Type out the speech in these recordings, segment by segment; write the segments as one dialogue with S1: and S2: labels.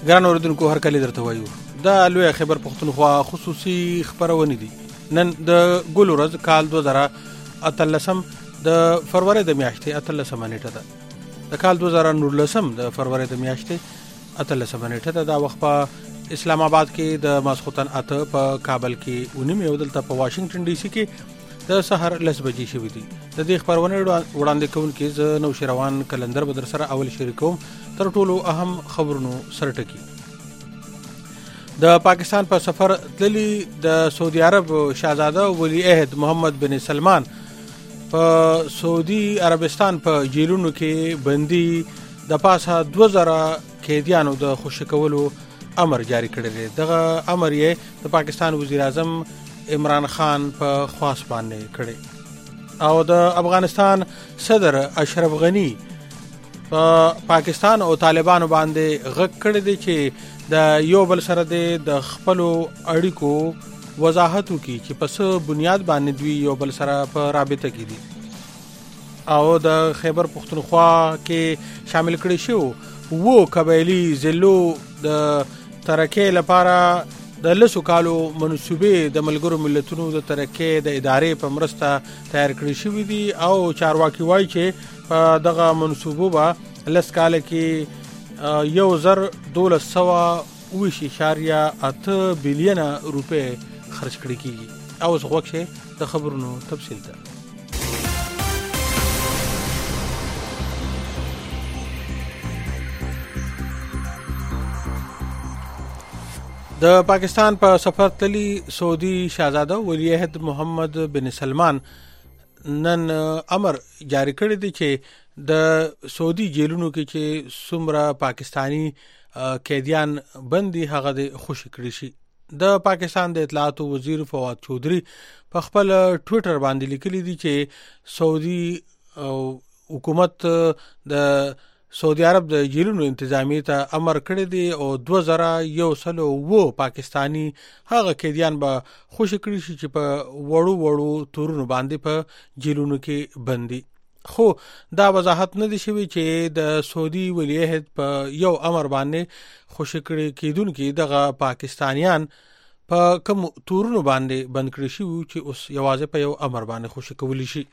S1: ګران اوریدونکو هر کله درته وایو دا لوی خبر پښتونخوا خصوصي خبرونه دي. نن د ګل ورځ کال 2013 د فروری د میاشتې 13 نیټه ده. د کال 2019 د فروری د میاشتې 13 نیټه ده. دا وخت په اسلام آباد کې د ماسخوتن اته، په کابل کې 19 او دلته په واشنگټن ډي سي کې د سحر 10 بجې شوې دي. د دې خبرونه وړاندې کوونکې ز نو شروان کلندر بدر سره اول شریکوم. تر ټولو اهم خبرونو سره ټکی. د پاکستان په سفر تللی د سعودي عرب شاهزاده ولی عہد محمد بن سلمان په سعودي عربستان په جیلونو کې بندي د پاسه 2000 قیدیانو د خوشی کولو امر جاری کړی دی. دغه امر یې د پاکستان وزیر اعظم عمران خان په خواست باندې کړی او د افغانستان صدر اشرف غنی پاکستان او طالبانو باندې غږ کړی دی چې د یو بل سره د خپل اړیکو وضاحت وکړي چې په بنیاد باندې دوی یو بل سره په رابطه کې دي او د خیبر پختونخوا کې شامل کړي شو وو قبایلی ضلعو د ترقۍ لپاره د لسو کالو منصوبې د ملګرو ملتونو د ترقۍ د ادارې په مرسته تیار کړی شوې دي او چارواکي وایي چې په دغه منصوبو به لس کال کې 12.8 بلین روپے خرج کړي کیږي. او زه غوښه د خبرونو تفصیل ته. د پاکستان په سفر تللی سعودي شاهزاده ولی عہد محمد بن سلمان نن امر جاری کړی دی چې د سعودي جیلونو کې چې څومره پاکستانی قیدیان بندي هغه د خوشی کړی شي. د پاکستان د اطلاعات وزیر فواد چودھری په خپل ټوئیټر باندې لیکلی دی چې سعودي حکومت د سعودي عرب د جیلونو انتظامیه ته امر کړی دی او 2001 پاکستانی هغه قیدیان به خوشی کړی شي چې په وړو تورونو باندې په جیلونو کې بندي. خو دا وضاحت نه دي شوی چې د سعودي ولی عہد په یو امر باندې خوشی کړي کیدونکو دغه پاکستانیان په کوم تورونو باندې بند کړی شي چې اوس یوازې په یو امر باندې خوشی کولی شي.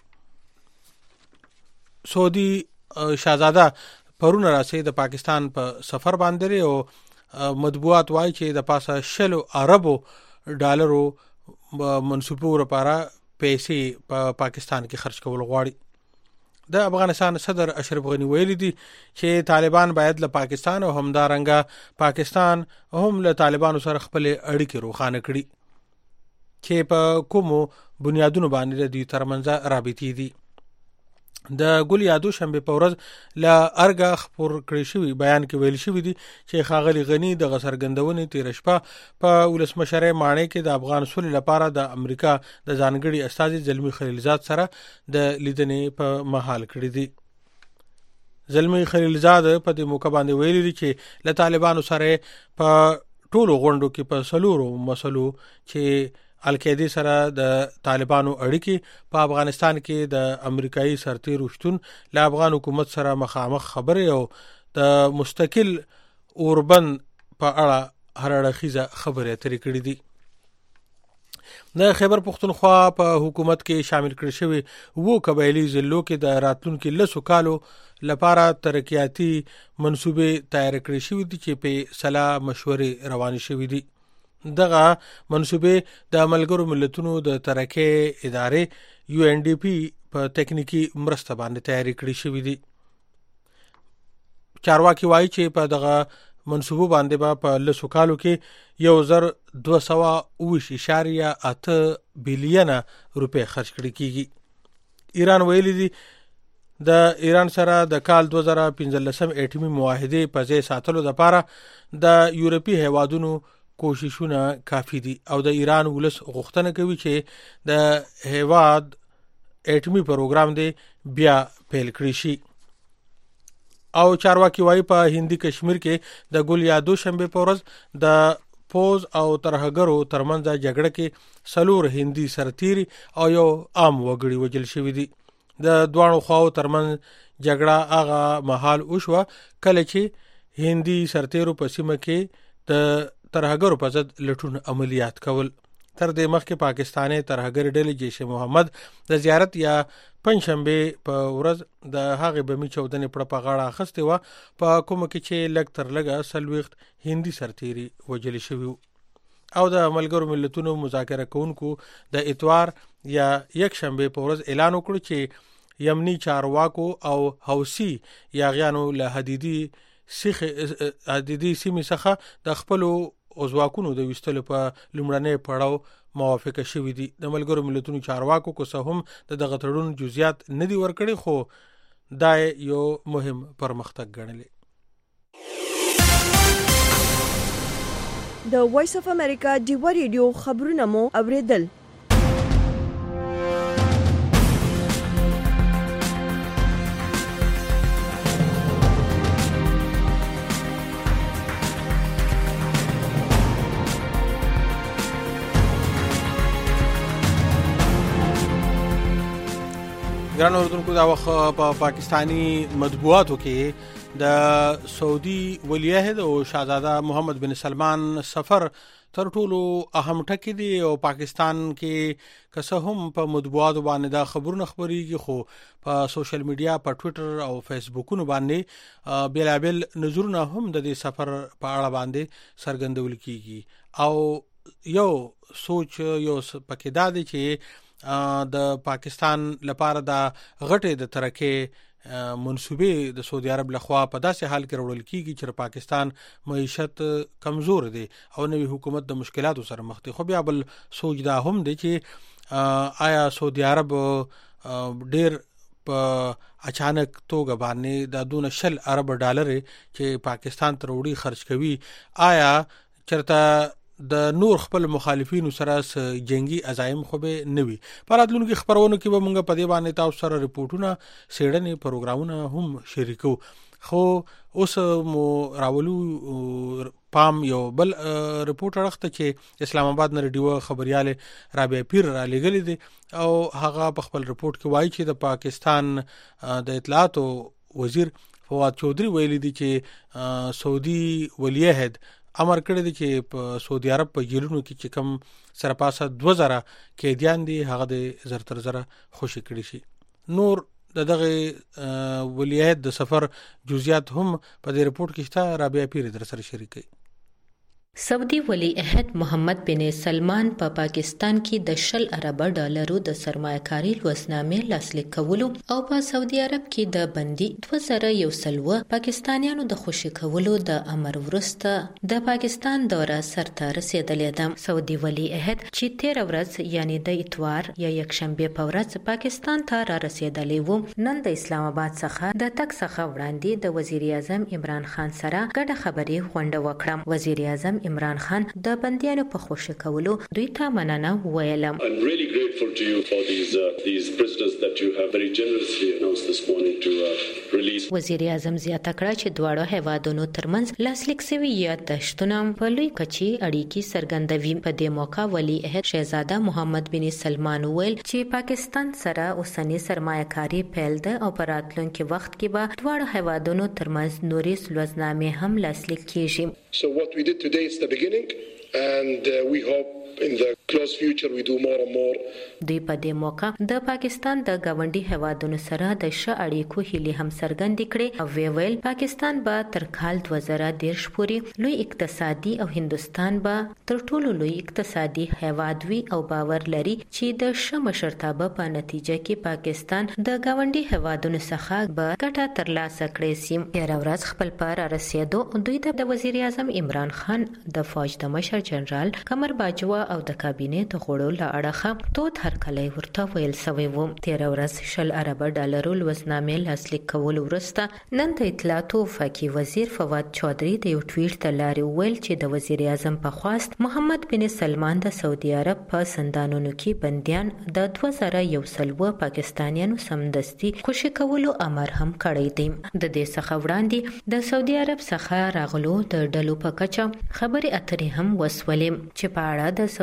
S1: سعودي شاهزاده پرون راسي د پاکستان په سفر باندې او مطبوعات وایي چې د پاسه 60 اربو ډالرو منصوبو لپاره پیسې په پاکستان کې خرج کول غواړي. د افغانستان صدر اشرف غنی ویلي دي چې طالبان باید له پاکستان او همدارنګه پاکستان هم له طالبانو سره خپل اړیکې روښانه کړي چې په کومو بنیادونو باندې د ترمنځ رابطې دي. د ګل یادو شنبه په ورځ ل ارګه خبر کړی شوی بیان کې ویل شوی دی چې خاغلی غنی د غسرګندونې تیر شپه په ولسمشره مانې کې د افغان صلح لپاره د امریکا د ځانګړي استازي زلمی خلیلزاد سره د لیدنې په محل کړی دی. زلمی خلیلزاد په دې موقع باندې ویل دي چې له طالبانو سره په ټولو غونډو کې په سلورو مسلو چې القاعده سره د طالبانو اړیکې په افغانستان کې د امریکایي سرتیرو شتون له افغان حکومت سره مخامخ خبرې او د مستقل اوربند په اړه هر اړخیزه خبرې اترې کړې دي. د خیبر پختونخوا په حکومت کې شامل کړي شوی وو قبایلی ضلعو کې د راتلونکو لسو کالو لپاره ترقیاتی منصوبې تیار کړي شوی دي چې په صلاح مشورې روان شوی دي. دغه منصوبې د ملګرو ملتونو د ترقۍ ادارې UNDP په تکنیکی مرسته باندې تیاری کړی شوی دي. چارواکي وایي چې په دغه منصوبو باندې په لسو کالو کې 12.8 بلین روپے خرج کړي کیږي. ایران ویلي دي د ایران سره د کال 2015 اټومي معاهده په ځای ساتلو لپاره د یورپی هیوادونو کوششونه کافی دي او د ایران ولس غوښتنه کوي چې د هیواد اټومي پروګرام دی بیا پیل کړی شي. او چارواکي وایي په هندي کشمیر کې د ګل یادو شنبه په ورځ د پوز او ترهګرو ترمنځ جګړه کې سلور هندي سرتیري او یو عام وګړي وجل شوی دي. د دوانو خواو ترمنځ جګړه هغه محل وشوه کله چې هندي سرتیرو په سیمه کې د ترهګرو په ضد لټون عملیات کول. تر دې مخکې پاکستاني ترهګر ډلې جیش محمد د زیارت یا پنځشنبه په ورځ د هغې بمي چودنې پړه په غاړه اخیستې وه، په کومه کې چې لږ تر لږه 40 هندي سرتیري وژل شوي او د ملګرو ملتونو مذاکره کوونکو د اتوار یا یکشنبه په ورځ اعلان وکړ چې یمني چارواکو او حوثي یاغیانو له حدیدي سیمې څخه د خپلو ځواکونو د ویستلو په لومړنۍ پړاو موافقه شوې دي. د ملګرو ملتونو چارواکو کو څه هم د دغه تړون جزئیات نه دي ورکړي، خو دا یو مهم پرمختګ ګڼلی.
S2: د وایس اف امریکا ډیوا ریډیو خبرونه مو اوریدل.
S1: ګران اوردونکو، دا وخت په پاکستانی مطبوعاتو کې د سعودي ولیعهد او شاهزاده محمد بن سلمان سفر تر ټولو اهم ټکی دی او پاکستان کې که هم په مطبوعاتو باندې دا خبرونه خبرېږي، خو په سوشل میډیا په ټویټر او فیسبوکونو باندې بیلابل نظرونه هم د دې سفر په اړه باندې څرګندول کیږي او یو سوچ یو پکې دا دی چې د پاکستان لپاره د غټې د ترکه منسوبې د سعودي عرب لخوا په داسې حال کې وړل کیږي چې پاکستان معیشت کمزور دی او نوې حکومت د مشکلاتو سره مخ دی. خو بیا بل سوچ دا هم دی چې آیا سعودي عرب ډیر په اچانک توګه باندې د 2 ارب ډالر چې پاکستان ته وړي خرج کوي، آیا چرته د نور خپل مخالفینو سره جنگي عزایم خو به نوي. په راتلونکو خبرونو کې به موږ په دې باندې تاسو سره ریپورتونه سیړنې پروګرامونه هم شریکو. خو اوس مو راولو پام یو بل ریپورت راخته چې اسلام آباد نه ریډیو خبرياله رابعه پیر را لګلې دي او هغه په خپل ریپورت کې وایي چې د پاکستان د اطلاعات وزیر فواد چودھری ویلي دي چې سعودي ولیعهد امر کړی دی چې په سعودي عرب په جیلونو کې چې کم سرپاسه 2000 قیدیان دي هغه د زرتر زره خوشی کړی شي. نور دغه ولیعهد د سفر جزئیات هم په دې ریپورت کې شته. رابعه پیر در سره شریکي.
S3: سعودي ولی عہد محمد بن سلمان په پاکستان کې د 10 ارب ډالرو د سرمایه‌کاري لوسنامې لاسلیک کولو او په سعودي عرب کې د بندي 2001 پاکستانیانو د خوشی کولو د امر ورسته د پاکستان دوره سرته رسیدلې ده. سعودي ولی عہد چې 13 ورځ یعنی د اتوار یا یکشنبه په ورځ پاکستان ته را رسیدلې وو، نن د اسلام آباد څخه د تک څخه وړاندې د وزیر اعظم عمران خان سره ګډه خبري غونډه وکړه. وزیر اعظم عمران خان د بندیانو په خوشی کولو دوی ته مننه ویله.
S4: I'm really grateful to you for these prisoners that you have very generously announced this morning to release.
S3: وزیر اعظم زیاته کړه چې دواړو هیوادونو ترمنځ لاسلیک شوي یادښتونه په لوی کچي اړیکې څرګندوي. په دې موقع ولی عہد شهزاده محمد بن سلمان ویل چې پاکستان سره اوسنی سرمایه‌کاري پیل ده او په راتلونکي وخت کې به دواړو هیوادونو ترمنځ نوري لوزنامې هم لاسلیک کیږي.
S5: So what we did today is the beginning and we hope in the close future we do more and more.
S3: دوی په دې موقع د پاکستان د گاونډي هیوادونو سره د ښه اړیکو هیلې هم څرګندې کړې او ویل پاکستان به تر کال 2013 پورې لوی اقتصادي او هندستان به تر ټولو لوی اقتصادي هیواد وي او باور لري چې د ښه مشرتابه په نتیجه کې پاکستان د گاونډي هیوادونو څخه به ګټه ترلاسه کړي سي. هر ورځ خپل پر رسیدو دوی د وزیر اعظم عمران خان د فوج د مشر جنرال قمر باجوا او د کابینې د غړو له اړخه توت هرکلی ورته ویل سوی و. 13 ورځ 10 ارب ډالرو لوزنامې لاسلیک کولو وروسته نن د اطلاعاتو وفاقي وزیر فواد چودھری د یو ټویټ ته لارې ویل چې د وزیر اعظم په خواست محمد بن سلمان د سعودي عرب په سندانونو کې بندیان د 2001 پاکستانیانو سمدستي خوشی کولو امر هم کړی دی. د دې څخه وړاندې د سعودي عرب څخه راغلو د ډلو په کچه خبرې اترې هم وسولې چې په اړه د سعودي عرب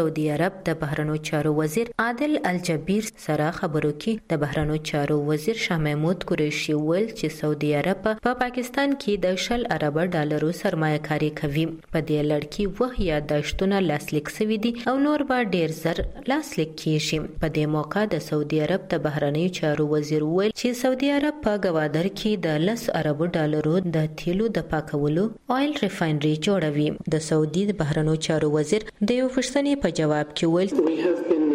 S3: عرب د بهرنیو چارو وزیر عادل الجبیر سره خبرو کې د بهرنیو چارو وزیر شاه محمود قریشي ویل چې سعودي عرب په پاکستان کې د $10 سرمایه‌کاري کوي. په دې لړ کې وه یاداشتونه لاسلیک شوي دي او نور به ډیر زر لاسلیک کیږي. په دې موقع د سعودي عرب د بهرنیو چارو وزیر ویل چې سعودي عرب په ګوادر کې د $10 د تیلو د پاکولو آیل ریفاینري جوړوي. د سعودي د بهرنیو چارو وزیر د یو پوښتنې په جواب کې ویل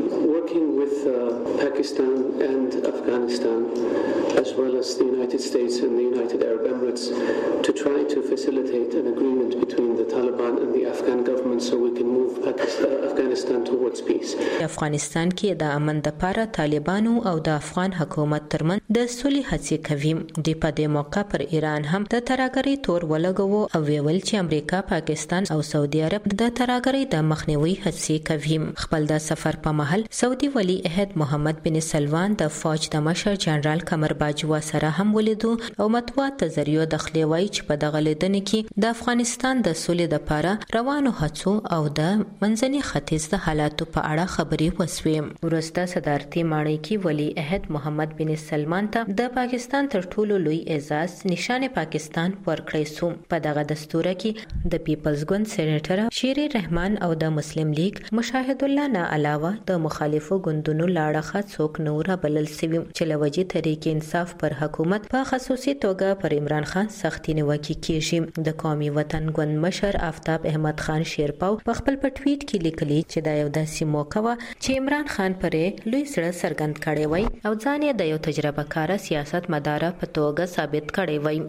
S6: Pakistan and Afghanistan, as well as the United States and the United Arab Emirates, to try to facilitate an agreement between the Taliban and the Afghan government so we can move Afghanistan towards peace.
S3: افغانستان کې د امن لپاره طالبانو او د افغان حکومت ترمنځ د صلح هڅې کوي. د په دې موقع پر ایران هم د ترهګرۍ تور ولګوو او ویل چې امریکا، پاکستان او سعودي عرب د ترهګرۍ د مخنیوي هڅې کوي. خپل د سفر په مهال سعودي ولی عہد محمد بن سلمان د فوج د مشر جنرال قمر باجوا سره هم ولیدو او مطبوعات ته ذریعہ د خلیوي چې په دغه لیدنې کې د افغانستان د سولې لپاره روانو هڅو او د منځني ختیځ د حالاتو په اړه خبرې وسوې. ورسته صدارتي ماڼۍ کې ولی عہد محمد بن سلمان ته د پاکستان تر ټولو لوی اعزاز نشان پاکستان ورکړی شو. په دغه دستور کې د پیپلز ګوند سېنیټر شیر رحمان او د مسلم لیگ مشاهد الله نه علاوه د مخالفو ګوندونو لاړه څوک نور بلل سوي چې لوجي تحریک انصاف پر حکومت په خصوصي توګه پر عمران خان سختي نیوکه کیږي. د قومي وطن ګوند مشر آفتاب احمد خان شیرپاو په خپل پټویټ کې لیکلي چې دا یو داسې موقع و چې عمران خان پرې لوی سره سرګند کړي وای او ځان یې د یو تجربه کار سیاست مدار په توګه ثابت کړي وای.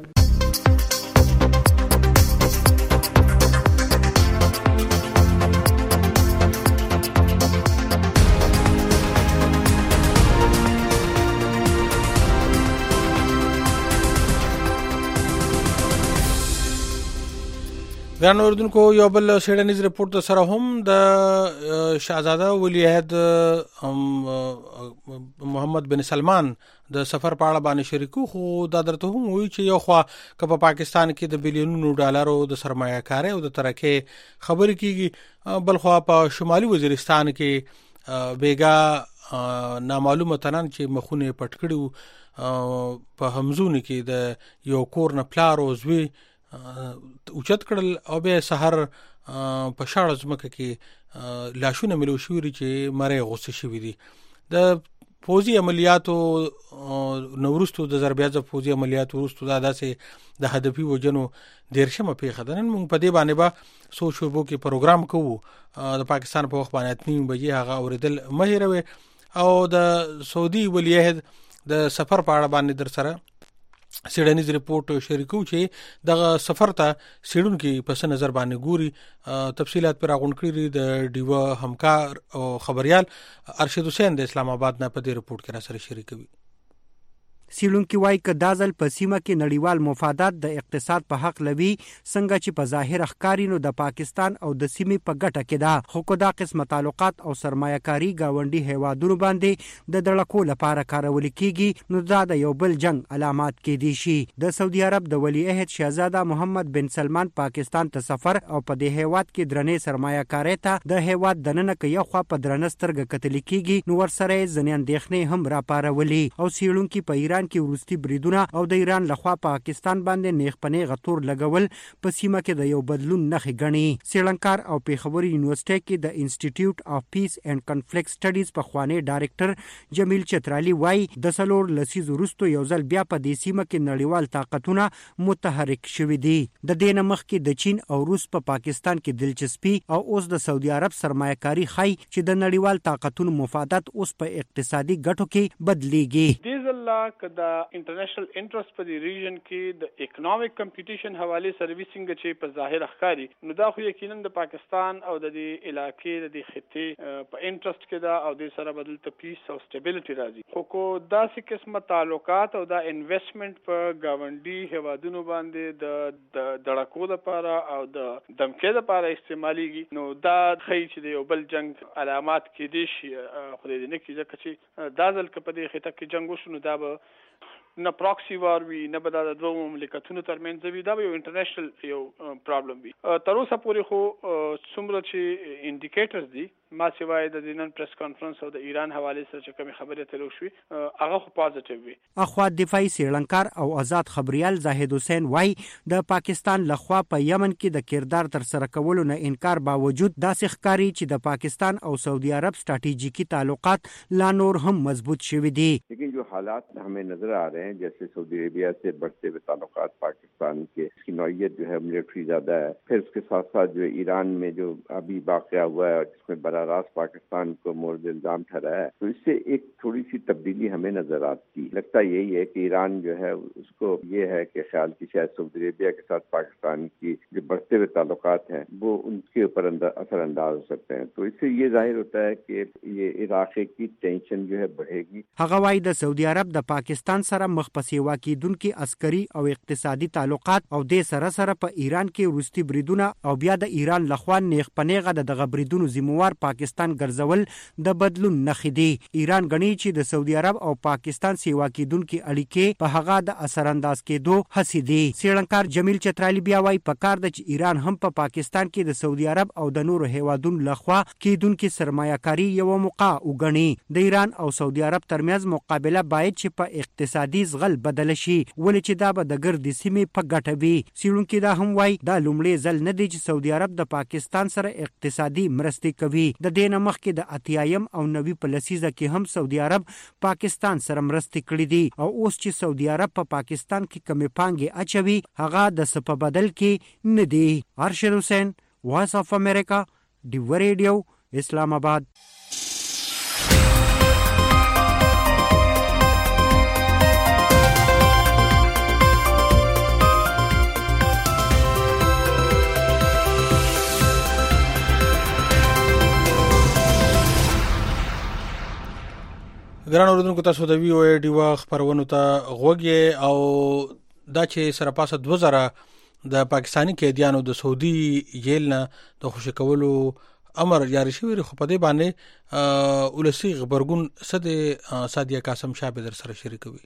S1: ګران اوردونکو یو بل سیډنیز ریپورت سره هم د شاهزاده ولی عہد محمد بن سلمان د سفر په اړه باندې شریکو. خو دا درته هم وایي چې یو خوا که په پاکستان کې د بلیونونو ډالرو د سرمایه‌کارۍ او د ترکې خبرې کیږي، بل خوا په شمالي وزیرستان کې بیګا نامعلومه تنن چې مخونه پټ کړو په همزون کې د یو کور نه پلار او زوی اوچت کړل او به سحر په شاړه ځمکه کې لاشونه ملو شوري چې مړې غوسه شوې دي. د فوزي عملیاتو نورستو د ضربیات فوزي عملیاتو ورستو دا داسې د هدفي وجنو دیرشمه پیښه ده. نن موږ په دې باندې به سوچ وبو کې پروګرام کوو. د پاکستان په وخت باندې 8 بجې هغه اوریدل مهیروي او د سعودي ولی عہد د سفر په اړه باندې در سره سیډنیز ریپورت شریکو چې دغه سفر ته سیډون کې پس نظر باندې ګوري. تفصيلات پر اغون کړی د ډیو همکار او خبريال ارشد حسین د اسلام آباد نه په دې ریپورت کې را سره شریکوي.
S7: سیلونکي وایي که دا ځل په سیمه کې نړیوال مفادات د اقتصاد په حق لوي څنګه چې په ظاهر ښکاري نو د پاکستان او د سیمې په ګټه کې ده. خو که دا قسمه تعلقات او سرمایه‌کاري گاونډي هیوادونو باندې د دړکو لپاره کارول کیږي نو دا د یو بل جنگ علامات کې دي شي. د سعودي عرب د ولی عہد شاهزاده محمد بن سلمان پاکستان ته سفر او په دې هیواد کې درنې سرمایه‌کاري ته د هیواد دننه کې یو خوا په درنه سترګه کتل کیږي نو ورسره ځنې اندېښنې هم راپارولي. او سیلونکي په ایران کې ورستي بریدونه او د ایران لخوا پاکستان باندې نیغ پنې غتور لګول په سیمه کې د یو بدلون نښې ګڼي. سریلانکار او پیښور یونیورسيټي کې د انسټیټیوټ اف پیس اینڈ کنفلیکټ سټډیز په خوانی ډایریکټر جمیل چترالی وای د سلور لسیز ورستو یو ځل بیا په دې سیمه کې نړیوال طاقتونه متحرک شوي دي. د دې نمخ کې د چین او روس په پاکستان کې دلچسپي او اوس د سعودي عرب سرمایه‌کاري خای چې د نړیوال طاقتونو مفادات اوس په اقتصادي ګټو کې بدليږي.
S8: د انټرنیشنل انټرست په دې ریجن کې د اکونومیک کمپټیشن حواله سرویسینګ چې په ظاهر ښکاری نو دا خو یقینا د پاکستان او د دې علاقې د خطې په انټرست کې دا او د سره بدل ته پیس او سټیبিলিټي راځي. خو کو داسې قسمه تعلقات او دا انویسټمنٹ په گاونډي هوادونو باندې د دړکو لپاره او د دمکې لپاره استعماليږي نو دا خی چې د یو بل جنگ علامات کې دي شي. خو دې نه کې ځکه چې دا ځل کې په دې خطه کې جنگ وشو نو دا به نه پراکسی وار وي نه به د دوه مملکتونو ترمنځ وي. دا یو انټرنیشنل یو پرابلم وي. تر اوسه پورې خو څومره چې انډیکیټرز دي ما سیوای د نن پریس کانفرنس او د ایران حواله سره چې کوم خبرې تلو شوې هغه خو پازیټیو وي.
S7: اخوا دفاعي سیړنکار او آزاد خبريال زاهد حسین وای د پاکستان لخوا په یمن کې د کردار تر سره کولو نه انکار باوجود داسې ښکاری چې د پاکستان او سعودي عرب स्ट्रैटेजिकी ताल्लुकात لا नور هم मजबूत شوي دي.
S9: लेकिन जो हालात हमें नजर आ रहे हैं जैसे सऊदी अरेबिया से बढ़ते हुए ताल्लुकात पाकिस्तान के, इसकी नौयत जो है मिलिट्री ज्यादा है, फिर उसके साथ साथ जो ईरान में जो अभी वाकया हुआ है जिसमें बराह रास्त पाकिस्तान को मोर्द इल्जाम ठहराया है, तो इससे एक थोड़ी सी तब्दीली हमें नजर आती. लगता यही है कि ईरान जो है उसको ये है कि ख्याल की शायद सऊदी अरेबिया के साथ पाकिस्तान की जो बढ़ते हुए ताल्लुकात हैं वो उनके ऊपर असरअंदाज हो सकते हैं. तो इससे ये जाहिर होता है कि ये इराक की टेंशन जो है बढ़ेगी.
S7: هغه وايي د سعودي عرب د پاکستان سره مخ په سیوا کیدونکو عسکري او اقتصادي تعلقات او د سره په ایران کې روسي بریدونه او بیا د ایران لخوا نیغ پنیغه د غبریدونو ذمہوار پاکستان ګرځول د بدلون نښې دي. ایران غني چې د سعودي عرب او پاکستان سیوا کیدونکو اړیکې په هغه د اثر انداز کېدو هڅې دي. سیړنکار جمیل چترالی بیا وايي په کار د ایران هم په پاکستان کې د سعودي عرب او د نورو هیوادونو لخوا کیدونکو سرمایه‌کاري یو موقع وګڼي. د ایران او سعودي عرب ترمنځ مقابله باید چې په اقتصادي زغل بدل شي ولې چې دا به د ګردې سیمې په ګټه وي. سیړونکو دا هم وايي دا لومړی ځل نه دی چې سعودي عرب د پاکستان سره اقتصادي مرستې کوي. د دې نه مخکې د اتیایم او 90 په لسیزه کې هم سعودي عرب پاکستان سره مرستې کړې دي او اوس چې سعودي عرب په پاکستان کې کمې پانګې اچوي هغه د سپه بدل کې نه دی. ارشد حسین، وایس اف امریکا، ډیو ریډیو، اسلام آباد.
S1: ګران اوریدونکو تاسو د وی او ای ډیو خبرونو ته غوږی او دا چې سره پاسه 2000 د پاکستانی قیدیانو د سعودي جیل نه د خوشی کولو امر جاری شوی خو په دې باندې ولسی خبرګون صد سادیه قاسم شاه به در سره شریکوي.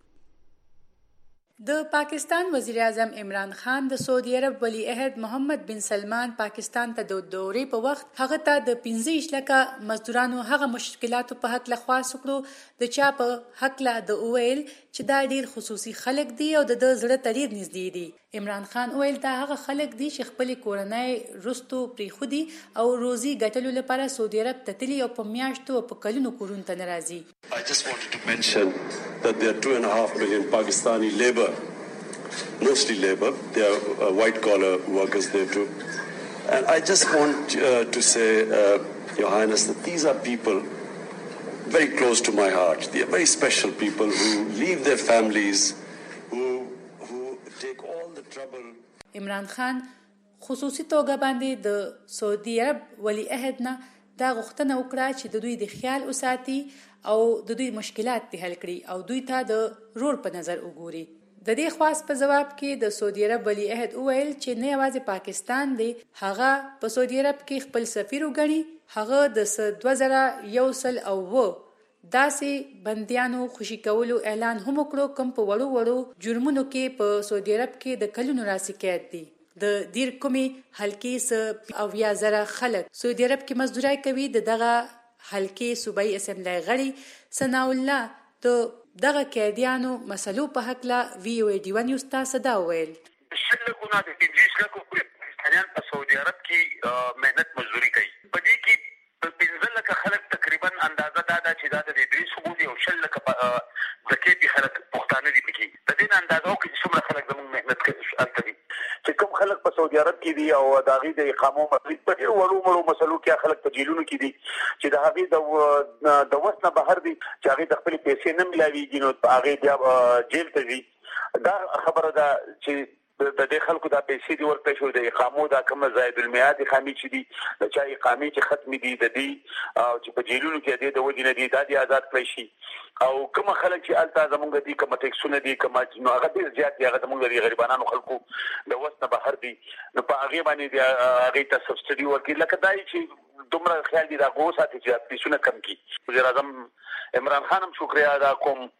S10: د پاکستان وزیر اعظم عمران خان د سعودي عرب ولی عہد محمد بن سلمان پاکستان ته د دورې په وخت هغه ته د 15 لکه مزدورانو هغه مشکلاتو په حق لخواس کړو د چا په حق لا د اویل چې دا ډیر خصوصي خلک دي او د زړه تریر نږدې دي. عمران خان ویل دا هغه خلک دي چې خپل کورنۍ رستو پری خودي او روزي ګټلو لپاره سعودي عرب ته تلي او په میاشتو او په کلونو کورون ته ناراضي.
S4: I just wanted to mention that there are 2.5 million Pakistani labor, mostly labor. They are white collar workers there too. And I just want to say, Your Highness, that these are people very close to my heart. They are very special people who leave their families, who take all the trouble.
S10: عمران خان خصوصي توګه باندې د سعودي عرب ولی عہد نه دا غوښتنه وکړه چې د دوی د خیال وساتي او د دوی مشکلات ته حل کړي او دوی ته د رور په نظر وګوري. د دې خواص په جواب کې د سعودي عرب ولی عہد وویل چې نه یوازې پاکستان دی هغه په سعودي عرب کې خپل سفیر وګڼي. هغه د 2001 داسې بندیانو خوشي کولو اعلان هم وکړو کوم په وړو جرمونو کې په سعودي عرب کې د کلونو راسي قید دي. د دیر کومي حلقې او یا زره خلک سعودي عرب کې مزدورای کوي. دغه حلقې صوبایي اسمبلی غړي ثناء الله د دغه قیدیانو مسلو په حق لا وی او ای ډی ون یو تاسو دا ویل
S11: شلګونه د 15 لکه پاکستانیان په سعودي عرب کې مهنت مزدوري کوي. په دې کې 15 لکه خلک تقریبا اندازه دا چې دا د دې سعودي او شل لکه د کې خلک پښتانه دي پکې. د دې اندازو کې څومره خلک زموږ مهنت کوي البته چې کوم خلک په سعودي عرب کې دي او د هغې د اقامو مطلب په ډېرو وړو مسلو کې خلک په جیلونو کې دي چې د هغې د وس نه بهر دي چې هغې د خپلې پیسې نه ملاویږي نو هغې بیا جیل ته ځي. دا خبره ده چې د دې خلکو دا پیسې دي ورته شو د اقامو دا کوم زائد المیعاد اقامې چې دي د چا اقامې چې ختمې دي د دې او چې په جیلونو کې دي د وجې نه دي دا دي آزاد کړی شي. او کوم خلک چې الته زمونږ دي کوم ټیکسونه دي کوم نو هغه ډېر زیات دي هغه زمونږ د غریبانو خلکو د وس نه بهر دي نو په هغې باندې هغې ته سبسډي ورکړي لکه دا چې دومره خیال دي د هغو ساتي چې پیسونه کم کړي. وزیر اعظم عمران خان هم شکریه ادا کوم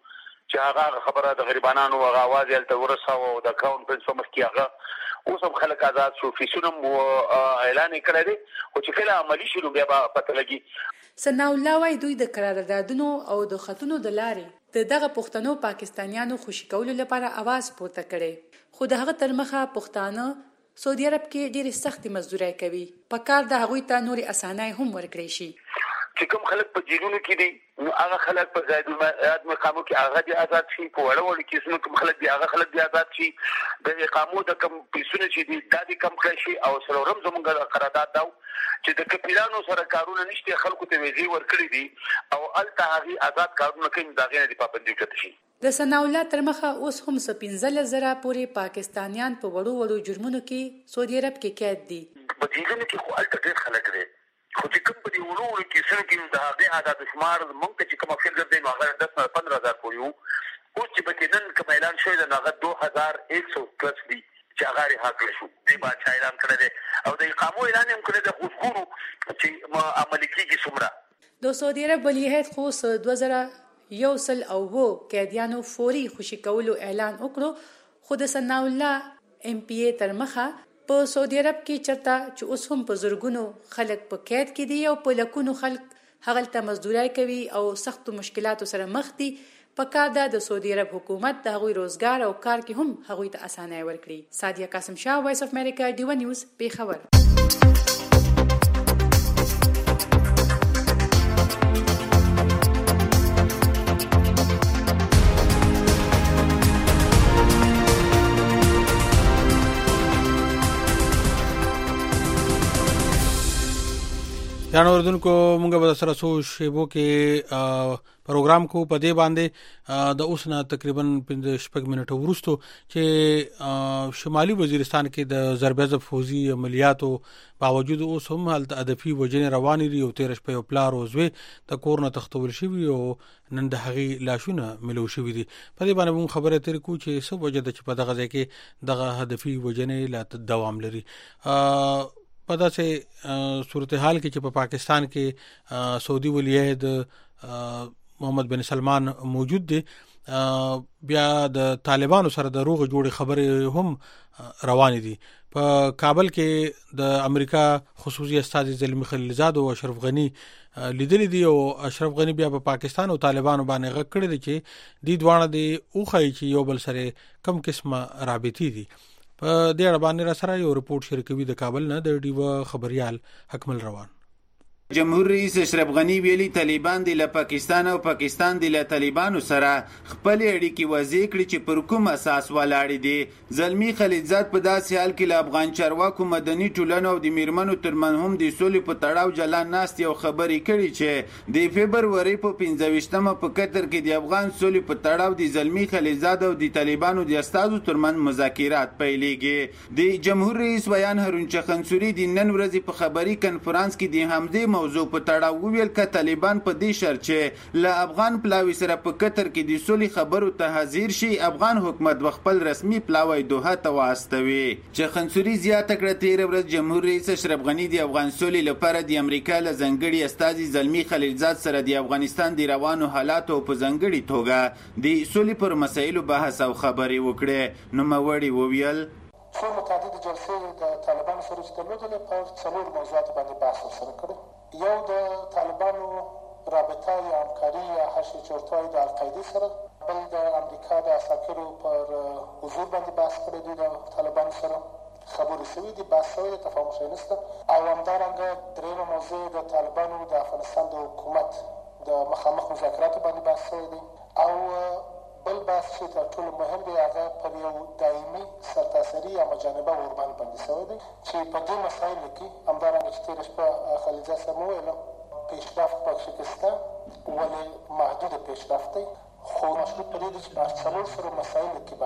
S11: چې هغه خبره د غریبانو هغه आवाज یې تل ورساو او د اکاونټ په څومره کې هغه اوس هم خلک آزاد شو فیسونه اعلان کړی دی او چې کله عملی شروع بیا پته لګي
S10: ثناء الله وايي دوی د قراردادونو او د خطونو د لارې دغه پښتنو پاکستانیانو خوشي کولو لپاره आवाज پورته کړي خو د هغه تر مخه پښتانه سعودي عرب کې ډېرې سختې مزدوري کوي په کار د هغوی ته نورې اسانۍ هم ورکړي شي
S11: چې کوم خلک په جیلونو کې دي نو هغه خلک په زائد مقامو کې هغه دي آزاد شي په وړو کیسونو کوم خلک دي هغه خلک دي آزاد شي د اقامو د کم پیسونه چې دي دا دي کم کړي شي او سلورم زمونږ قرارداد دا چې د کپیلانو سره کارونه نشته خلکو ته ویزي ورکړي دي او الته هغه آزاد کارونه کوي دا غیر دي پابندي کوي شي
S10: د ثناء الله تر مخه اوس هم 15,000 پورې پاکستانیان په وړو جرمونو کې سعودي عرب کې قید دي
S11: په دې کې خو الته ډېر خلک دي خو چې کوم په دې وړو کې سره کې د هغه عادت شمار مونږ چې کوم فکر دی نو هغه 10-15,000 پورې وو اوس چې په نن کوم اعلان شوی د هغه 2,100 پلس دي چې هغه لري حق شو دی باچا اعلان کړی دی او د اقامو اعلان هم کړی دی خو ګورو چې عملي کیږي څومره
S10: د سعودي عرب ولی عہد خو 2001 قیدیانو فوري خوشي کولو اعلان وکړو خو د ثناء الله MPA تر مخه په سعودي عرب کې چرته چې اوس هم په زرګونو خلک په قید کې دي او په لکونو خلک هغه ته مزدوري کوي او سخت مشکلاتو سره مخ دي په کار د سعودي عرب حکومت د هغوی روزګار او کار کې هم هغوی ته اسانۍ ورکړي سادیه قاسم شاه وایس اف امریکا ډیو نیوز پیښور
S1: یانو اردوونکو مونږ به سره سو شیبو کې پروګرام کو پدې باندې د اوس نه تقریبا 15 منټو وروسته چې شمالي وزیرستان کې د ضربه فوزي عملیاتو باوجود اوس هم حالت ادفي وجنې روانې دي او 13 په پلار اوسوي د کورنه تختول شوی او نن د هغي لاشونه ملو شوی دي په دې باندې مون خبره تر کو چې سو وجه د په دغه ځای کې دغه هدفي وجنې لا دوام لري پدا سے صورتحال کې چې په پاکستان کې سعودي ولی عہد محمد بن سلمان موجود دي بیا د طالبانو سره د روغ جوړ خبرې هم روان دي په کابل کې د امریکا خصوصي استاذ زلمی خلیلزاد او اشرف غنی لیدل دي او اشرف غنی بیا په پاکستان او طالبانو باندې غږ کړی دي چې دی دوانه دي او خای چې یو بل سره کم قسمه رابطي دي په دې اړه باندې را سره یو رپورت شریکوي د کابل نه د ډیو خبريال حکمل روان
S12: جمهور رئیس اشرف غنی ویلي طالبان د پاکستان او پاکستان د طالبانو سره خپل اړیکې وضع کړي چې پر کوم اساس ولاړ دي زلمی خلیلزاد په داسې حال کې له افغان چارواکو مدني ټولنو او د میرمنو ترمن هم د سولې په تړاو جلان ناست یو خبرې کړي چې د فبرवरी په 15مه په قطر کې د افغان سولې په تړاو د زلمی خلیلزاد او د طالبانو د استادو ترمن مذاکرات پیلېږي د جمهور رئیس ویان هارون چخنسوري د نن ورځې په خبري کنفرانس کې د حمزه موضوع په تړاو ویل ک طالبان په دې شرط چې له افغان پلاوی سره په قطر کې د سولې خبرو ته حاضر شي افغان حکومت خپل رسمي پلاوی دوحه ته واستوي چې خنسوري زیاته کړه تیر ورځ جمهور رئیس اشرف غنی د افغان سولې لپاره د امریکا له ځنګړي استاذ زلمی خلیلزاد سره د افغانستان د روانو حالاتو په ځنګړي توګه د سولې پر مسایلو بحث او خبرې وکړه نو موري وویل
S13: څو متعدد جلسې د طالبانو سره چې درلودلې په څلور موضوعات باندې بحث سره کړی یو د طالبانو رابطه یا همکاري یا هر شي چې ورته وایي د القاعدې سره بل د امریکا د عساکرو پر حضور باندې بحث کړی دی د طالبانو سره خبرې شوي دي بحث شوی دی تفاهم شوی نشته او همدارنګه درېیمه موضوع د طالبانو د افغانستان د حکومت د مخامخ مذاکراتو باندې بحث شوی دی او بل بحث چې تر ټولو مهم دی هغه پر یو دایمي سرتاسري یا مجانبه اوربان باندې شوی دی چې په دې مسایلو کې همدارنګه چې تېره شپه خلیلزاد صاحب وویله پیشرفت پکې شته ولې محدود پیشرفت دی خو مشروط په دې دی چې په څلور سرو مسایلو کې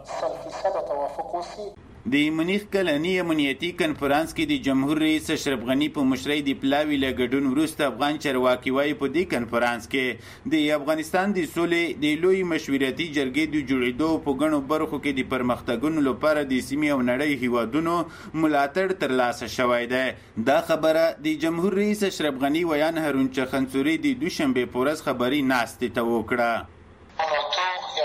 S13: باید 100% توافق وشي
S12: د مونیخ کلنی امنیتی کنفرانس کې د جمهور رئیس اشرف غنی په مشرۍ د پلاوی له ګډون وروسته افغان چارواکي وايي په دې کنفرانس کې د افغانستان د سولې د لوی مشورتي جرګې د جوړېدو په غنو برخو کې د پرمختګونو لپاره د سیمې او نړۍ هیوادونو ملاتړ ترلاسه شوی دی دا خبره د جمهور رئیس اشرف غنی ویان هارون چخنسوري د دوشنبه پورز خبري ناستې ته وکړه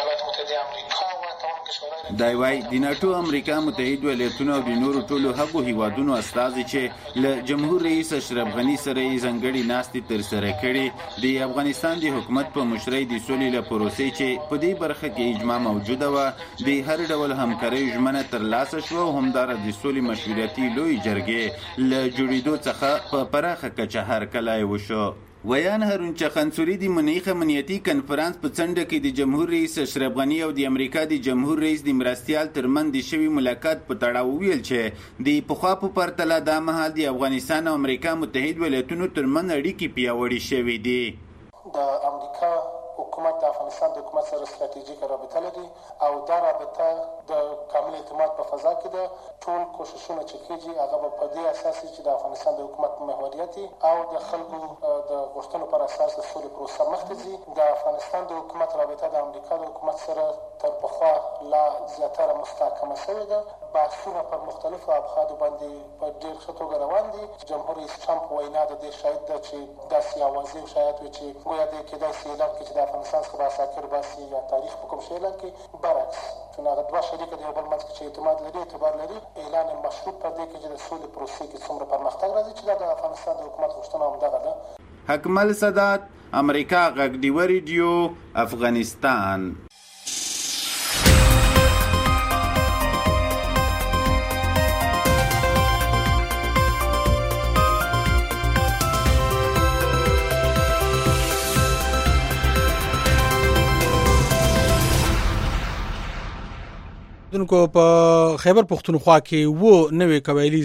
S12: دا وايي د ناتو امریکا متحده ایالاتونو او د نورو ټولو هغو هیوادونو استازي چې له جمهور رئیس اشرف غنی سره یې ځانګړي ناستې ترسره کړي د افغانستان د حکومت په مشرۍ د سولې له پروسې چې په دې برخه کې اجماع موجوده وه د هر ډول همکارۍ ژمنه ترلاسه شوه او همداراز د سولې مشورتي لوی جرګې له جوړېدو څخه په پراخه کچه هرکلی وشو. ویان هارون چخنسوري د منیخ امنیتي کنفرانس په څنډه کې د جمهور رئیس اشرف غنی او د امریکا د جمهور رئیس د مرستیال ترمن د شوی ملاقات په تړاو ویل چې د پخوا په پرتله دا مهال د افغانستان او امریکا متحده ایالاتونو ترمن اړیکې پیاوړې شوې دي.
S13: د امریکا حکومت د افغانستان د حکومت سره ستراتیژیکه رابطه لري او دا رابطه د کامل اعتماد په فضا کې ده. ټول کوششونه چې کېږي هغه به په دې اساس چې د افغانستان د حکومت محوریت او د خلکو د غوښتنو پر اساس د سولې پروسه مخته ځي. د افغانستان د حکومت رابطه د امریکا د حکومت سره تر پخوا لا زیاتره مستحکمه شوې ده. بحثونه پر مختلفو ابعادو باندې په ډېر ښه توګه روان دي. جمهور رئیس ټرمپ وینا د دې شاهد ده چې داسې اوازې او شایعات وي چې ګویا دی کېدای شي اعلان کړي چې د افغانستان څخه به عساکر باسي یا تاریخ په کوم شی اعلان کړي. برعکس چون هغه دوه شریکه د یو بل منځ کې چې اعتماد لري اعتبار لري، اعلان مشروط پر دې کې چې د سولې پروسې کې څومره پرمختګ راځي چې دا د افغانستان د حکومت غوښتنه همدغه ده.
S12: حکمل سادات، امریکا غږ ډیوه ریډیو، افغانستان.
S1: دونکو په خیبر پختونخوا کې وو نوې قبایلی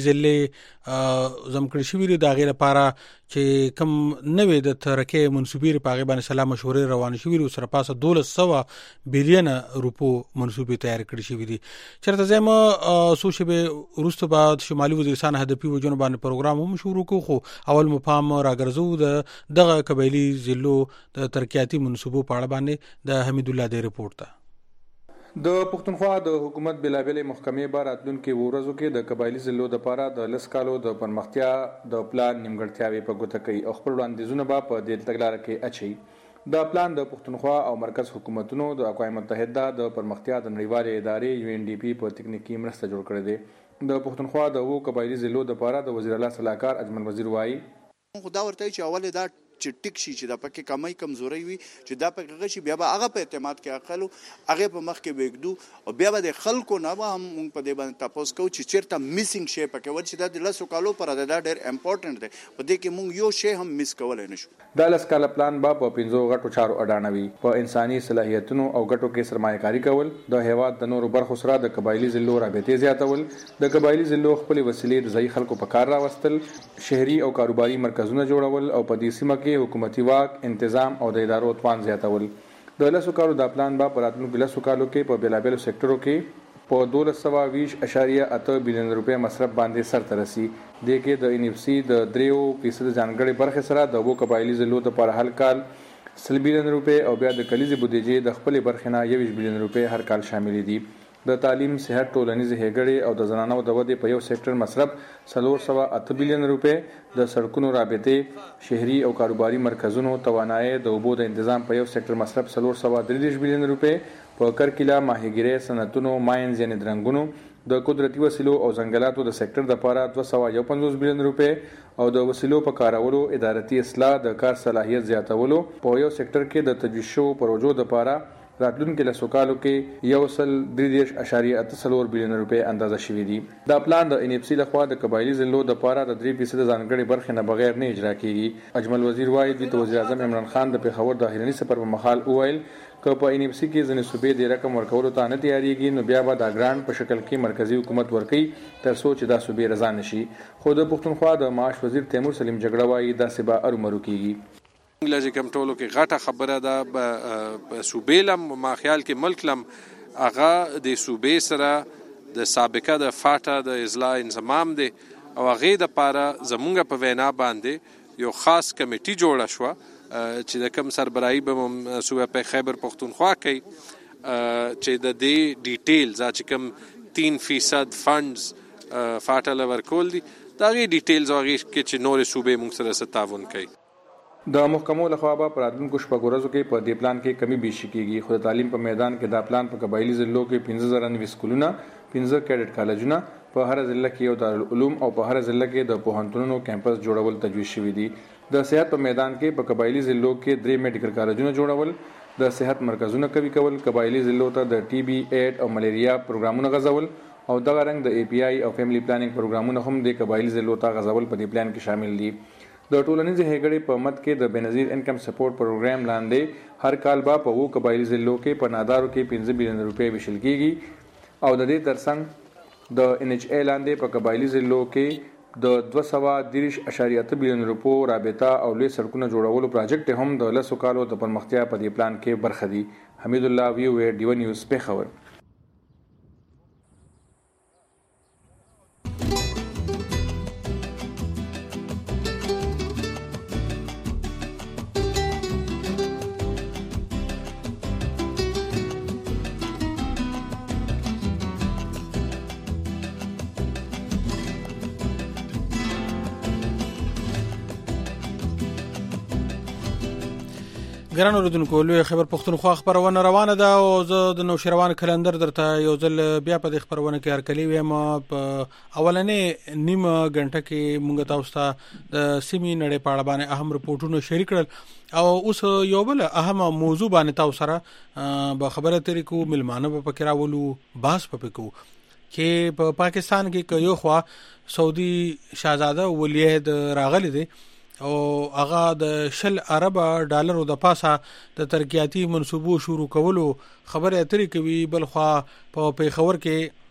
S1: ضلع زمکړې شوې د هغې لپاره چې کوم نوې د ترکې منصوبې په هغې باندې سلا مشورې روانې شوې دي. سره پاسه 1200 بلین روپو منصوبې تیار کړې شوې دي. چېرته ځایم څو شېبې وروسته بعد شمالي وزیرستان هدفي وجونو باندې پروګرام هم شروع کړو، خو اول مو پام راګرځو د دغه قبایلي ضلعو د ترقیاتي منصوبو په اړه باندې د حمید الله دی رپورټ ته.
S14: د پښتونخوا د حکومت بلابلې محکمې به راتلونکي ورځو کې د قبایلي ضلعو لپاره د لس کالو د پرمختیا د پلان نیمګړتیاوې په ګوته کوي او خپل وړاندیزونه به په دې تګلاره کې اچوي. دا پلان د پښتونخوا او مرکز حکومتونو د اقوام متحده د پرمختیا د نړیوالې ادارې UNDP په تکنیکی مرسته جوړ کړی دی. د پښتونخوا د وو قبایلي ضلعو لپاره د وزیر اعلی صلاحکار اجمل وزیر وایي
S15: خو دا ورته چې اول دا چې ټیک شي چې دا پکې کمای کمزوري وي چې دا پکې شي بیا به هغه په اعتماد کې اقلو هغه په مخ کې وګدو او بیا به د خلکو نه به هم موږ په دې باندې تاسو کو چې چیرته میسینګ شي پکې ول چې د لاسو کالو پر دا ډېر امپورټنت دی په دې کې موږ یو شی هم میس کولای نشو.
S14: دا لس کاله پلان به په 15 غټو چارو اډانوي په انساني صلاحیتونو او غټو کې سرمایه‌کاري کول، د هیواد د نورو برخو سره د قبایلی ضلعو رابطې زیاتول، د قبایلی ضلعو خپل وسیلې د ځای خلکو په کار راوستل، شهري او کاروباري مرکزونه جوړول او په دې سیمه کې حکومتي واک انتظام او د ادارو توان زیاتول. د لسو کالو دا پلان به په راتلونکو لسو کالو کې په بیلابیلو سکتورو کې په 1220.8 بلین روپۍ مصرف باندې سرته رسي. دې کې د NFC د 3% ځانګړې برخې سره د وو قبایلي ضلعو لپاره هر کال 100 بلین روپۍ او بیا د کلیزي بودیجې د خپل برخې نه 21 بلین روپۍ هر کال شامل دي. د تعلیم، صحت، ټولنیز هېګړې او د زنانو د ودې په یو سېکټر مصرف 408 بلین روپۍ، د سړکونو رابطې، شهري او کاروباري مرکزونو توانایي، د اوبو د تنظیم په یو سېکټر مصرف 433 بلین روپۍ، په کرکیله، ماهیګیرۍ، صنعتونو، ماینز یعنی درنګونو، د قدرتي وسیلو او ځنګلاتو د سېکټر لپاره 251 بلین روپۍ او د وسیلو په کارولو، ادارتي اصلاح، د کار صلاحیت زیاتولو په یو سېکټر کې د تجویز شوو پروژو لپاره راتلونکي لسو کالو کې 1.8 بلین روپۍ اندازه شوې دي. دا پلان د NFC لخوا د قبایلی ضلعو لپاره د 3% ځانګړې برخې نه بغیر نه اجرا کیږي. اجمل وزیر وایي د وزیر اعظم عمران خان د پیښور د اخرنی سفر په مخال وویل که په NFC کې ځینې صوبې د رقم ورکولو ته نه تیاریږي نو بیا به دا ګرانټ په شکل کې مرکزی حکومت ورکوي تر څو چې دا صوبې رضا نشي. خو د پښتونخوا د معاش وزیر تیمور سلیم جګړه وایي دا سبا ارومرو کیږي.
S16: انګلیزي کم ټولو کې غټه خبره ده صوبېلم ما خیال کې ملکلم هغه د صوبې سره د سابقه د فاټا د اضلاع انضمام دی او هغه د پاره زمونږ په وینا باندې یو خاص کمیټي جوړه شو چې د کم سربراهي به صوبه په خیبر پختونخوا کوي چې د دې ډیټیلز چې کم 3% فندز فاټا لور کول دي دا غي ډیټیلز هغه کې چې نور صوبې موږ سره تعاون کوي.
S14: د محکمو لخوا به په راتلونکو شپږ ورځو کې په دې پلان کې کمی بیشي کیږي. خو د تعلیم په میدان کې دا پلان په قبایلی ضلعو کې 15000 سکولونه، 15 کیډټ کالجونه، په هر ضلع کې یو دارالعلوم او په هر ضلع کې د پوهنتونونو کیمپس جوړول تجویز شوی دي. د صحت په میدان کې په قبایلی ضلعو کې 3 میډیکل کالجونه جوړول، د صحت مرکزونه قوي کول، قبایلی ضلعو ته د ټي بي، ایډ او ملیریا پروګرامونه غځول او دغه رنګ د اي پی آی او فیملی پلانینګ پروګرامونه هم د قبایلی ضلعو ته غځول په دې پلان کې شامل دي. د ټولنیز هیګړې په مد کې د بنظیر انکم سپورټ پروګرام لاندې هر کال به په وو قبایلی ضلعو کې په نادارو کې 15 بلین روپۍ ویشل کیږي او د دې ترڅنګ د ان ایچ ای لاندې په قبایلی ضلعو کې د 230.8 بلین روپو رابطه او لوی سړکونو جوړولو پروجیکټ هم د 10 کالو د پرمختیا په دې پلان کې برخه دي. حمید الله ویو ډیو نیوز پیښور.
S1: ګران اوریدونکو، لوی خبر پښتونخوا خبرونه روانه ده او زه د نوشروان کلندر درته یو ځل بیا په دې خبرونه کې هرکلی ویم. په اولنې نیمه غنټه کې مونږ تاسو ته د سیمې نړۍ په اړه باندې اهم رپورټونه شریک کړل او اوس یو بل اهم موضوع باندې تاسو سره به خبره ترې کو ملمانه په پکې راولو باس په پکو چې په پاکستان کې یو خوا سعودي شاهزاده ولی عہد راغلی دی او هغه د 10 ارب ډالرو د پاسه د ترقیاتی منصوبو شروع کولو خبره اترې کوي. بل خو په پیښور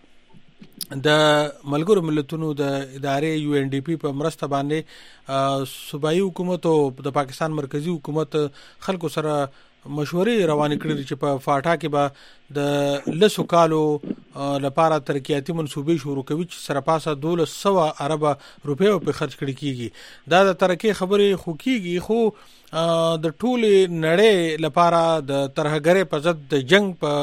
S1: کې د ملګرو ملتونو د ادارې یو ان ډي پی په مرسته باندې صوبایي حکومت او د پاکستان مرکزی حکومت خلکو سره مشورې روانې کړې چې په فاټا کې به د لسو کالو لپاره ترقیاتی منصوبې شروع کوي چې سره پاسه 1200 ارب روپیو په خرج کړي کیږي. دا د ترقی خبرې خو کیږي، خو د ټول نړۍ لپاره د ترهګرۍ په ضد د جنگ په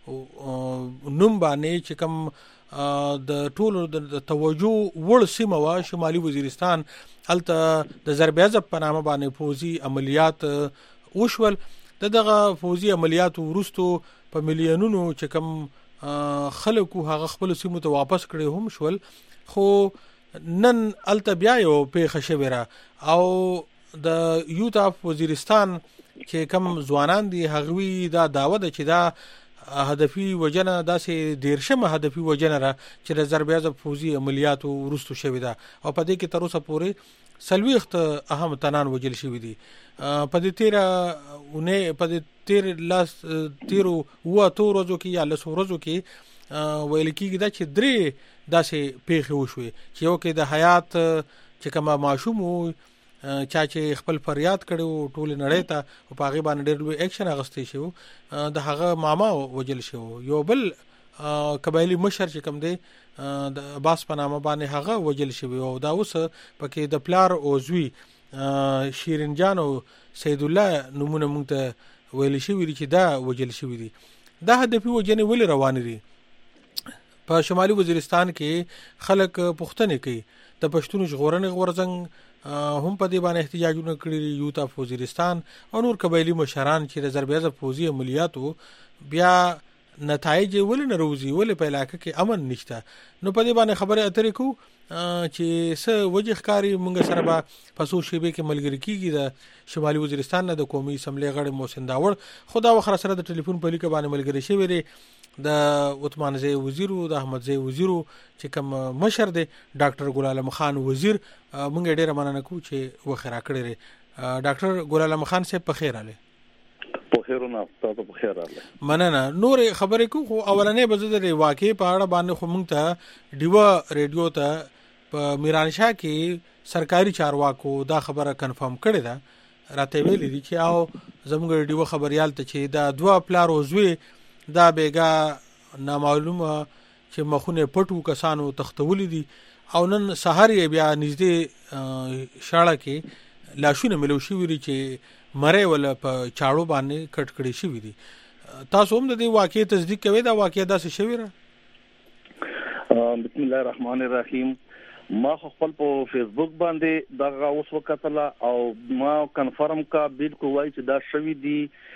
S1: نوم باندې چې کوم د ټول د توجه وړ سیمه وا شمالي وزیرستان الته د ضرب عضب په نامه باندې فوزي عملیات وشول. دغه فوزي عملیات ورستو په ملیونونو چې کوم خلکو هغه خپل سیمو ته واپس کړي هم شول. خو نن الته بیا یو پیښه شوې را او د یوت اف وزیرستان چې کوم ځوانان دي هغوی دا داوا ده چې دا هدفي وجنه داسې دیرشمه هدفي وجنه را چې د ضرب عضب فوزي عملیات ورستو شوې ده او په دې کې تر اوسه پورې سلويخت اهم تنان وجل شوې دي. په دې تیرو و تو ورځو کې یا لسو ورځو کې ویل کېږي دا چې درې داسې پیښې وشوې چې یو کې د حیات چې کومه معشوم چا چې خپل فریاد کړو ټول نړۍ ته او په هغه باندې ډېر لوی اکشن اغستې شو، د هغه ماما وجل شو. یو بل قبایلی مشر چې کوم دی د عباس په نامه باندې هغه وجل شوی او دا اوس پکې د پلار او زوی شیرین جان او سید الله نمونه مونږ ته ویل شوی چې دا وجل شوی دي. دا هدفي وجنې ولې روان دي؟ په شمالي وزیرستان کې خلک پښتنه کوي، د پښتون ژغورنې غورځنګ هم په دې باندې احتجاجونه کړي. یوت اف وزیرستان او نور قبایلی مشران چې د ضرب عضب فوزي عملیاتو بیا نتایج ولې نه روزي، ولې په علاقه کې امن نشته. نو په دې باندې خبره اترې کو چې څه وجه ښکاری مونږ سره به پسو شیبه کې ملګری کیږي د شمالي وزیرستان نه د قومي اسمبلی غړي محسن داوړ خدا وخره سره د ټلیفون په لیکه باندې ملګری شوی دی. د عثمان زئی وزیرو د احمد زئی وزیرو چې کوم مشر دی ډاکټر ګل عالم خان وزیر مونږ ډیره مننه کوو چې وخره کړی. ډاکټر ګل عالم خان صاحب په خیر اله.
S17: په خیرونه تاسو په خیر اله.
S1: مننه. نور خبرې کو خو اولنې بزه د واقع په اړه باندې خو مونږ ته ډیوا ریډیو ته په میرانشاه کې سرکاري چارواکو دا خبره کنفرم کړې ده، راته ویلي دي چې او زموږ ډیوا خبريال ته چې دا دوا پلار او زوی دا بیګا نامعلومه چې مخونه پټو کسانو تختولې دي او نن سحر یې بیا نږدې شاړه کې لاشونه ملو شي وری چې مړې ول په چاړو باندې کټ کړي شي وری. تاسو هم د دې واقعي تصدیق کوي دا واقعي داسې شوی را؟
S17: بسم الله الرحمن الرحیم. ما خپل په فیسبوک باندې دا اوس وکړه او ما کنفرم کا بالکل وایي چې دا شوی دی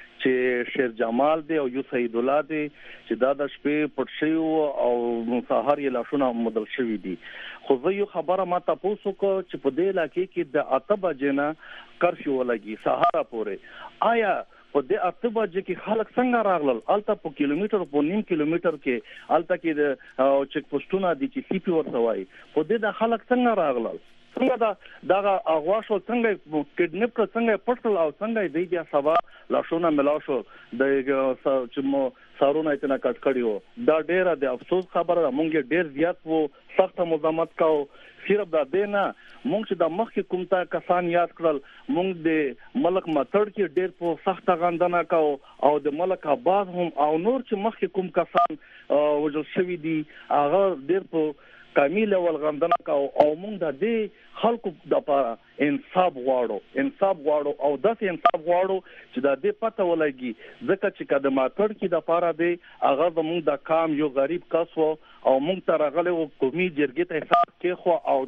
S17: چې شیر جمال دی او یو سید الله دی چې دا د شپې پټ شوی او سحر یې لاشونه مدل شوی دی. خو زه یو خبره ما تاسو کو چې په دې علاقې کې د 8 بجې نه کرفیو ولګي سحر پورې آیا په دې 8 بجې کې خلک څنګه راغلل؟ الته په کیلومتر په نیم کیلومتر کې الته کې د چک پوسټونه دي چې سی پی ورته وایي په دې د خلک څنګه راغلل؟ څنګه دا اغواش څنګه کډنپ کړ څنګه پټل او څنګه دی بیا سبا لاشونه ملاو شو د چې مو سارونه اتنا کټ کړیو دا ډیره د افسوس خبره مونږ ډیر زیات وو سخت مزاحمت کاو صرف دا دینا مونږ چې د مخ کوم تا کسان یاد کړل مونږ د ملک متړ کې ډیر په سخت غندنه کاو او د ملک آباد هم او نور چې مخ کوم کسان وجل شوی دي هغه ډیر په کامل ول غندنه کاو او مونږ د دې خلکو د لپاره انصاف غواړو او داسې انصاف غواړو چې د دې پته ولګي ځکه چې کله ماتړ کې د لپاره دی هغه زموږ د کام یو غریب کس وو او مونږ ته راغلی و قومي جرګې ته حساب کې خو او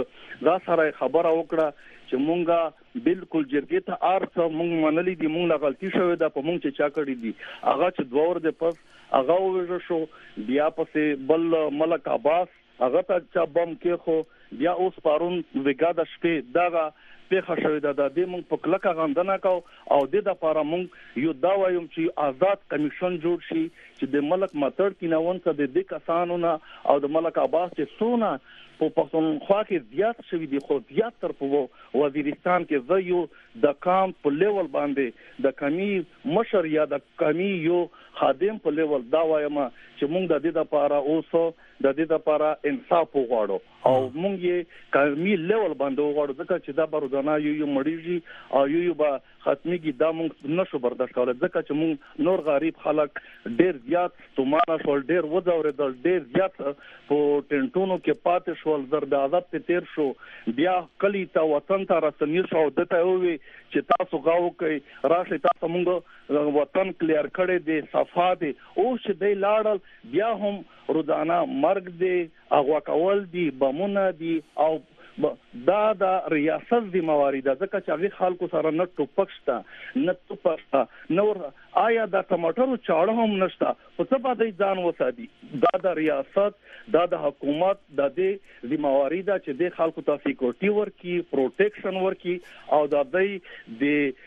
S17: د دا سره خبره وکړه چې مونږه بالکل جرګې ته ارڅ مونږ منلې دي مونږ غلطي شوې ده په مونږ چې چا کړی دي هغه چې دوور د پس هغه وژل شو بیا پسې بل ملک عباس هغه ته چا بم کې خو بیا اوس پارون وګا د شپې دغه په خښوي د دې مونږ په کلکه غندنه کو او د لپاره مونږ یو دا وایم چې آزاد کمیشن جوړ شي چې د ملک متړ کې نوون څه د دې کسانو نه او د ملک عباس چې سونه په پښتونخوا کې زیات شوی دی خو زیات تر په وزیرستان کې زه یو د کام په لیول باندې د کمی مشر یا د کمی یو خادم په لیول دا وایم چې مونږ د دې لپاره اوس د دې لپاره انصاف وغواړو او مونږ یې کمی لیول باندې وغواړو ځکه چې دا برودانه یو مړیږي او یو به ختميږي دا مونږ نشو برداشت کولای ځکه چې مونږ نور غریب خلک ډیر زیات تومانه شول ډیر وځورېدل ډیر زیات په ټنټونو کې پاتې شول زرد آزاد ته تیر شو بیا کلی ته وطن ته رسنی شو دته وي چې تاسو غاو کوي راشي تاسو مونږ وطن کلیر کړي دي صفا دي او چې دی لاړل بیا هم روزانه مرګ دی اغوا کول دي بمونه دي او دا د ریاست ذمہواری ده ځکه چې هغه خلکو سره نه ټوپکشته نه توپشته نور آیا د ټماټرو چاړه هم نشته په څه باندې ځان وسادي دا د ریاست دا د حکومت د دې ذمہواری ده چې د خلکو ته سکیورټي ورکي پروټیکشن ورکي او د دې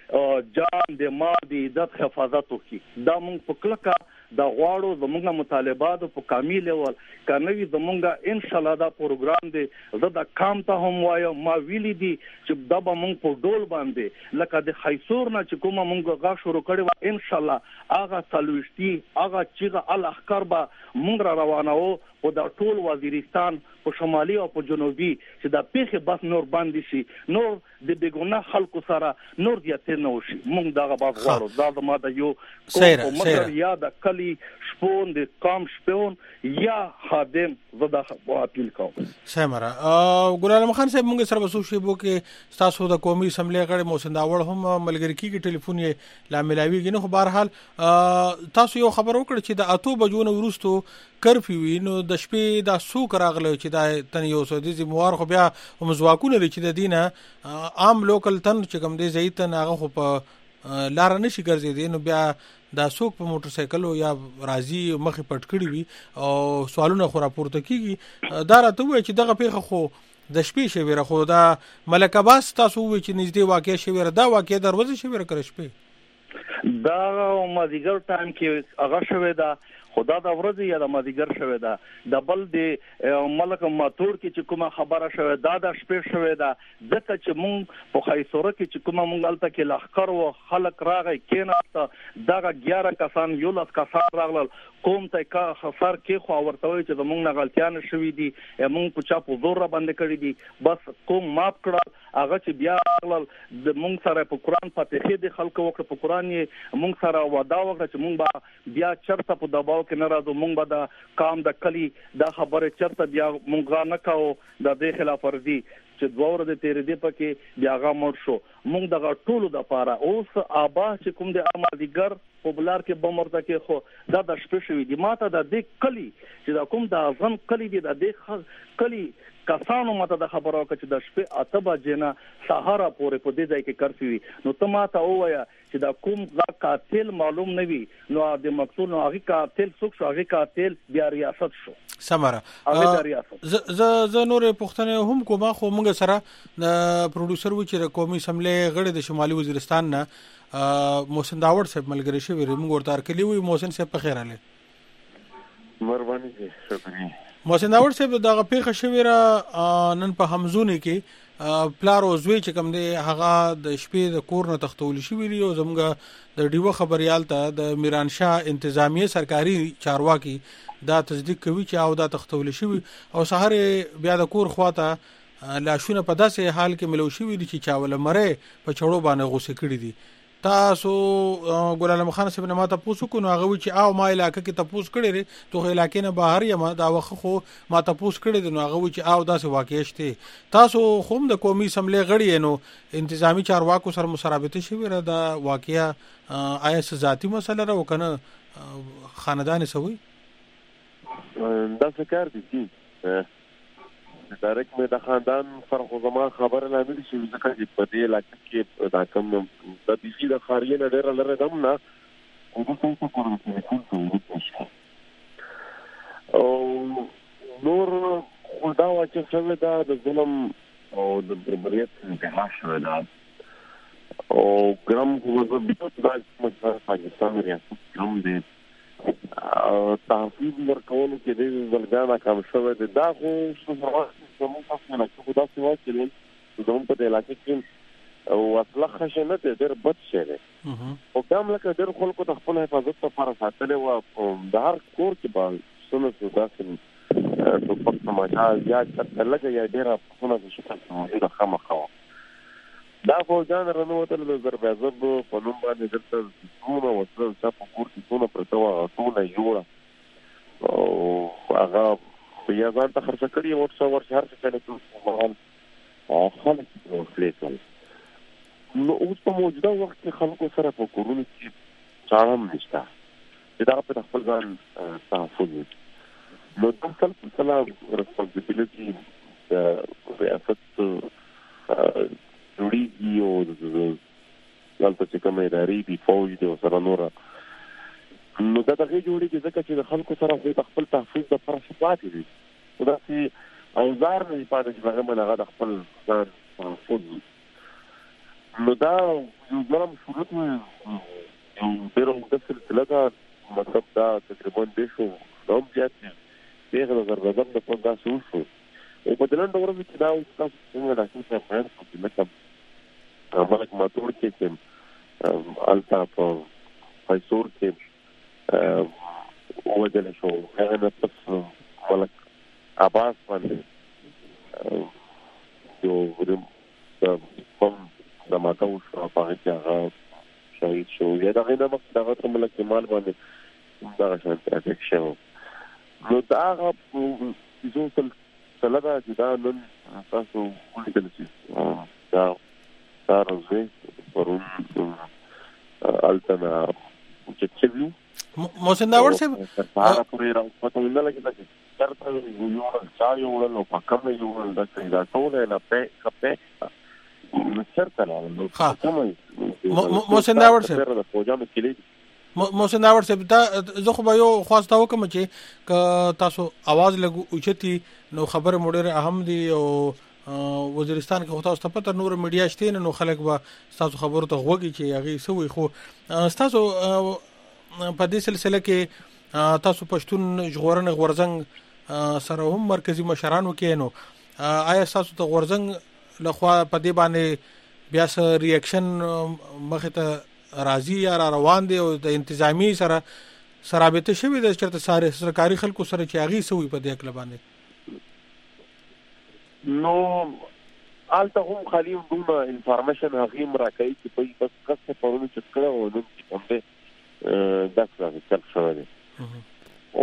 S17: د جان د مال د عزت حفاظت وکي دا موږ په کلکه دا غواړو زموږه مطالبات په کامل لیول کنوي زموږه ان شاء الله دا پروګرام دی زه دا کام ته هم وایم ما ویلي دي چې دا به موږ په ډول باندې لکه د خیسور نه چې کومه موږ غا شروع کړی و ان شاء الله هغه سلوشتي هغه چې الاخر به موږ روانو او دا ټول وزیرستان په شمالي او په جنوبي چې دا پیخه بس نور باندې شي نور د بیګونه خلکو سره نور زیاتې نه وشي موږ دا غواړو غواړو دا ما د یو کوم یا د کلی شپون د کام شپون یا خادم زدا اپیل کوم
S1: سمره ګل عالم خان صاحب موږ سره وسو شی بو کې تاسو د قومي اسمبلی غړي محسن داوړ هم ملګری کیږي ټلیفون یې لا ملاویږي نو خو بهر حال تاسو یو خبر وکړه چې د 8 بجو نه ورستو کرفیو نو د شپې د سوق راغله چې دا تن یو سودي زموار خو بیا مزواکونه لري چې د دینه عام لوکل تن چې کوم دی زیتن هغه خو په لار نشي ګرځي نو بیا دا سوق په موټر سایکل یا راضي مخې پټ کړی وي او سوالونه خو راپورته کیږي دا راته وایي چې دغه پیخه خو د شپې شویره خو دا ملک عباس تاسو وایي چې نږدې واقع شویره دا واقع دروازه شویره کړ شپې
S17: دا مازیګر ټایم کې هغه شوی دا خدا د ورځې یا د مازیګر شوی دا د بل د ملک ماتور کې چې کومه خبره شوی دا د شپې شوی دا ځکه چې مونږ په خیسوره کې چې کومه مونږ الته کې لخر او خلک راغی کېناسته دغه 11 کسان یو لاس کسان راغلل کوم ته کا خسر کې خو ورتوي چې زمونږ نه غلطیان شوي دي مونږ په چا په زور را باندې کړی دي بس کوم ماف کړل هغه چې بیا راغلل د مونږ سره په قران فاتحه دي خلکو وکړه په قران یې مونږ سره وعده وکړه چې مونږ بیا چرته په دباو کې نه راځو مونږ به د کام د کلی دا خبره چرته بیا مونږ نه کاو د دې خلاف ورزي چې دوور د تیر دی پکې بیا غا مړ شو مونږ دغه ټولو د پاره اوس آبا چې کوم د امادګر په بلار کې بم ورته کې خو دا د شپې شوی دی ماته د دې کلی چې دا کوم د اعظم کلی دی د دې کلی کسانو ماته د خبرو کې چې د شپې 8 بجې نه سهار پورې په دې ځای کې کرفیو وي نو ته ماته ووایه چې دا کوم قاتل معلوم نه وي نو د مقتول نو هغه قاتل څوک شو هغه قاتل بیا ریاست شو
S1: سمره زه نور پښتنه هم کومه خو موږ سره د پروډوسر و چې قومي سملې غړي د شمالي وزیرستان نه محسن داوړ صاحب ملګری شوی موږ ورته ارکلی وي محسن صاحب په خیر اله
S18: مهرباني شکریہ
S1: محسن داوړ صاحب دغه پیښه شوی را نن په همزونه کې پلار او زوی چې کوم دی هغه د شپې د کور نه تختول شوی دی او زموږ د ډیوه خبريال ته د میران شاه انتظامیه سرکاري چارواکي دا تصدیق کوي چې او دا تختول شوی او سحر بیا د کور خواته لاشونه په داسې حال کې ملو شوی دي چې چاول مره په چړو باندې غوسه کړی دي تاسو ګل علم خان صاحب نه ماته پوښتنه کو نو هغه چې او ما علاقې کې تاسو کړی لري ته علاقې نه بهر یم دا وخت خو ماته پوښتنه کړی نو هغه چې او داسې واقع شته تاسو خوم د قومي سملې غړي نو انتظامی چارواکو سره مسرابطه شوی را دا واقعیا آیا ذاتی مسله را وکنه خاندان سوي
S18: دا څه کار دي چې ډایرکټ مې د خاندان فرق زما خبره نه ملي شي ځکه چې په دې علاقې کې دا کوم د دې د خاریه نه ډېر لره دم نه او د څه په کوم کې او نور خدا واچ څه دا د ظلم او د بربریت انتها شوه دا او ګرام کومه د پاکستان ریاست کوم دې تحفیظ ورکول کې د زلګانا کم شوه دا خو څه مو تاسو نه کوم دا څه وایي چې زموږ په علاقې کې او اصله خشنه ده ډېر بد شي ده او کوم لکه ډېر خلکو د خپل حفاظت لپاره ساتل او د هر کور کې به څونه داسې په پخته ماجا یا لکه یا ډېر څونه شي چې خامخا دا فوجان رنوتل د زربازب په نوم باندې دلته څونه وسل چې په کور کې څونه پرتوا ټول یو او هغه بیا ځان ته خرڅ کړی او څو ورځې هر څه کړي او خلک نو فلیکل نو اوس په موجوده وخت کې خلکو سره په کورونو کې ځانم نشته دا په خپل ځان تحفظ نو د خپل ریسپانسیبিলিټي د ریاست جوړیږي او دلته چې کومه ادارې دي فوج دي او سره نور نو دا دغه جوړیږي ځکه چې د خلکو سره خپل تحفظ د فرصت پاتې دي دا چې اوزار نه پاتې چې هغه منغه د خپل ځان تحفظ نو دا یو ګرام شروط یو ډېر د سلسله دا مطلب دا تقریبا د شو نوم زیاتې پیغه د زربازم د په داسې وشو او په دلند ورځ کې دا اوس تاسو څنګه راځي چې په هر څه کې مطلب ملک ماتور کې التا په فیصور کې وځل شو هغه د ملک عباس باندې یو د ماکاو شو په هغه کې شهید شو یا دا غینه مخ دغه ملک مال باندې دا شانت اټیک شو نو دا هغه څه سلطه چې دا نن تاسو ولیدل چې دا راځي پرون التنا چې
S1: محسن داوړ صاحب
S18: هغه پرې راځي نه لګي چې ترته یو چا یو ولنو پکم یو ول دا ټول نه په چرته نو
S1: محسن داوړ صاحب محسن داوړ صاحب دا زه خو به یو خواسته وکم چې تاسو आवाज لګو اوچتي نو خبر مډر اهم دي او وزیرستان کې تاسو ته پته نور میډیا شته نو خلک به تاسو خبرو ته غوږی چې هغه سوي خو تاسو په دې سلسله کې تاسو پښتون ژغورنه غورزنګ سره هم مرکزی مشرانو کې نو آیا تاسو ته غورزنګ لخوا په دې باندې بیا سره ریاکشن مخه ته راضی یا روان دي او د انتظامی سره رابطه شوی د چرته ساره سرکاري خلکو سره چې هغه سوي په دې اکل باندې
S18: نو آلته هم خالي دومره انفارمیشن هغه مراکای چې په بس کسه پرونه چې کړه او نو کوم دې داسې څه شوی دی او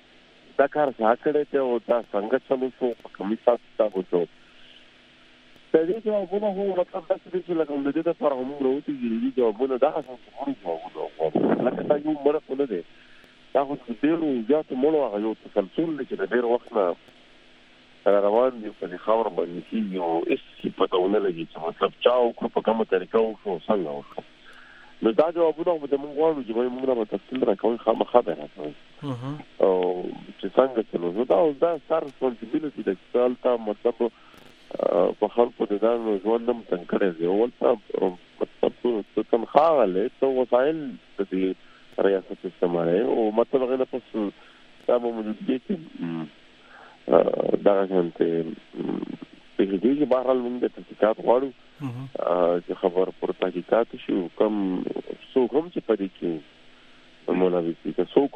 S18: دا کار څنګه کړی ته او دا څنګه چلو شو په کومي تاسو تاسو د دې جوابونه هو مطلب دا چې لکه د دې لپاره هم وروتي دي جوابونه دا څنګه جوابونه لکه دا یو مرخ نه دي دا خو ډېرو زیاتو مړو هغه یو تسلسل دی چې د ډېر وخت نه روان دي په خبره باندې چې یو هیڅ پتهونه لګي چې مطلب چا او په کومه طریقه او څنګه وکړي نو دا جوابونه به موږ غواړو چې موږ نه تفصیل راکوي خبره راکوي او چې څنګه چې نو دا سر ریسپانسیبিলিټي د څالتا مطلب په خلکو د ځان ژوند هم څنګه کوي او مطلب څه تنخواه له تو وسایل د دې ریاست استعمال او مطلب غیر پس دا موجود دي چې دا څنګه په دې کې بهرحال موږ د تحقیقات غواړو چې خبر پر تحقیقات شو کوم څوک هم چې پدې کې مولوي چې څوک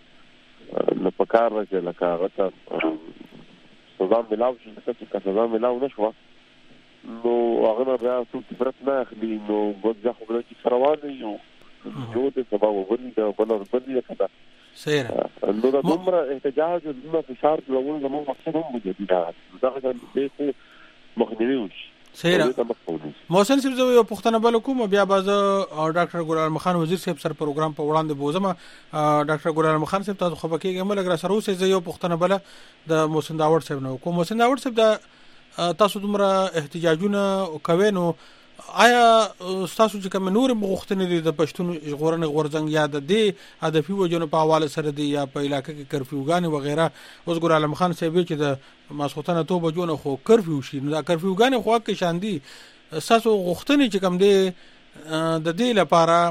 S18: نو په کار راځي لکه هغه سزا ملاو شي چې سزا ملاو نشو نو هغه بیا څوک برت نه اخلي نو ګوځه خو چې فروان یو د سبا وګوري دا بل ورته کړه
S1: سره
S18: نو دا دومره احتجاج او دومره فشار جوړول زموږ مقصد هم دی دا څنګه مخنیوي وشي
S1: سره محسن صاحب زه یو پښتنه بل کوم بیا باز ډاکټر ګل عالم خان وزیر صاحب سره پروګرام په وړاندې بوزم ډاکټر ګل عالم خان صاحب تاسو خو پکې ملګر سره اوسې زه یو پښتنه بل د محسن داوود صاحب نو کوم محسن داوود صاحب دا تاسو دومره احتجاجونه کوي نو آیا تاسو چې کوم نور مغختنه دي د پښتون غورن غورځنګ یا د دې هدفي وجونو په حواله سره دي یا په علاقې کې کرفیوګان و غیره اوس ګل عالم خان صاحب چې د ماسختنه تو بجونه خو کرفیو شي نو دا کرفیوګان خو کې شان دي تاسو غختنه چې کوم دي د دې لپاره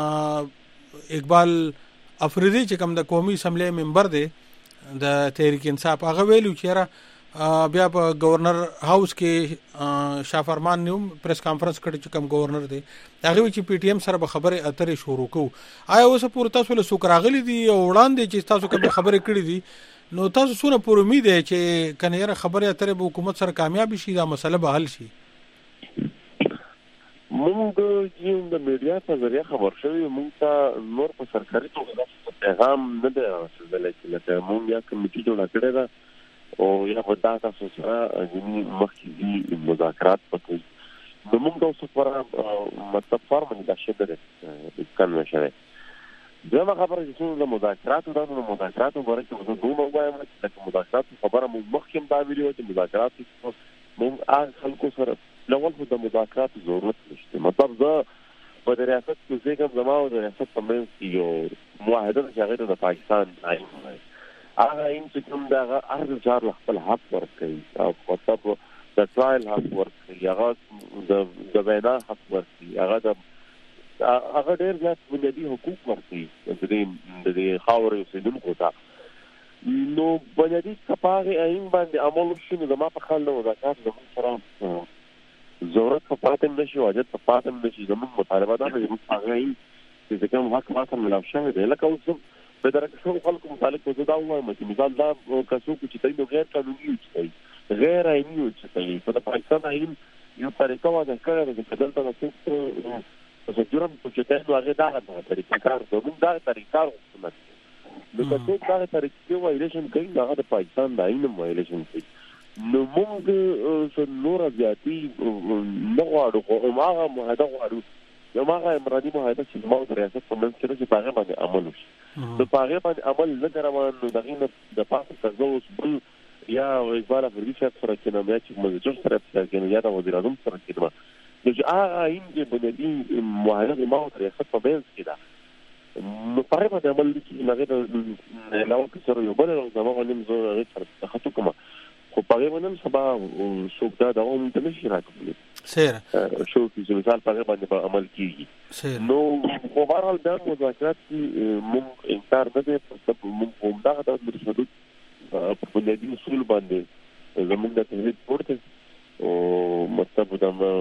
S1: اقبال افریدي چې کوم د قومي اسمبلی ممبر دی د تحریک انصاف هغه ویلو چې بیا په گورنر هاوس کې شافرمان نیوم پریس کانفرنس کړي چې کوم گورنر دی هغه چې پی ټی ایم سره به خبره اترې شروع کو آیا اوس پورته تاسو له سوکراغلی دي او وړاندې چې تاسو کوم خبره کړې دي نو تاسو سونه پر امید ده چې کنيره خبره اترې به حکومت سره کامیاب شي دا مسله به حل شي
S18: موږ چې د میډیا په ذریعہ خبر شوی موږ ته نور په سرکاري توګه پیغام نه دی رسیدلی چې لکه موږ یا کمیټه جوړه کړې ده او یا په داتا سره یعنی مخکې مذاکرات وکړي نو موږ اوس پر مطلب فارم د شدت کله شوی دا خبره چې د مذاکرات د مذاکرات ورته د دوه وایم چې مذاکرات خبره موږ مخکې دا ویلو چې مذاکرات موږ هغه خلکو سره لول خو د مذاکرات ضرورت نشته مطلب دا په ریاست کې څنګه زموږ د ریاست په منځ کې یو معاهده چې هغه د پاکستان آئین هغه ان چې کوم دا هر ځار خپل حق ورکړي او مطلب د ټرایل حق ورکړي هغه د وینا حق ورکړي هغه ډېر زیات بنیادی حقوق ورکړي د دې خاورې اوسیدونکو ته نو بنیادی کپاغه عین باندې عمل شنو د ما په خل نو مذاکرات زموږ سره ضرورت په پاتم نشي واجب په پاتم نشي زموږ مطالبه ده چې هغه عین چې کوم حق ماته ملاو شوی دی لکه اوس په درکه شو خلکو متعلق وځي دا وایم چې مثال دا کسو چې تاسو غیر قانوني وي غیر عیني وي په پاکستان عین یو طریقه واده کړی چې دلته تاسو څه جوړم چې تاسو هغه دا طریقه کار کوم دا طریقه حکومت نو تاسو دا طریقه وایلیشن کوي دا د پاکستان د عین وایلیشن کوي نو موږ نور زیاتی نه غواړو او هغه معاهده غواړو یو هغه امرادي معاهده چې موږ د ریاست په منځ کې چې هغه باندې عمل وشي نو هغه باندې عمل نه روان نو دغه د پاسه تزوس بل یا اقبال افریدي سره کې نو چې موږ سره کې یا د وزیر اعظم سره کې نو چې هغه این بنیادی معاهده موږ د ریاست په منځ کې ده نو په هغه باندې عمل کې نه غواړي نو چې سره یو بل زموږ نیم زو غوښتل خاطر کوم خو په هغه باندې سبا څوک دا دوام ته نشي راکوي
S1: سره
S18: شو چې مثال په هغه باندې عمل کیږي نو په بهرحال دا مذاکرات موږ انکار نه کوي په موږ هم دا د حدود په بنیادی اصول باندې زموږ د تحلیل پورته او مطلب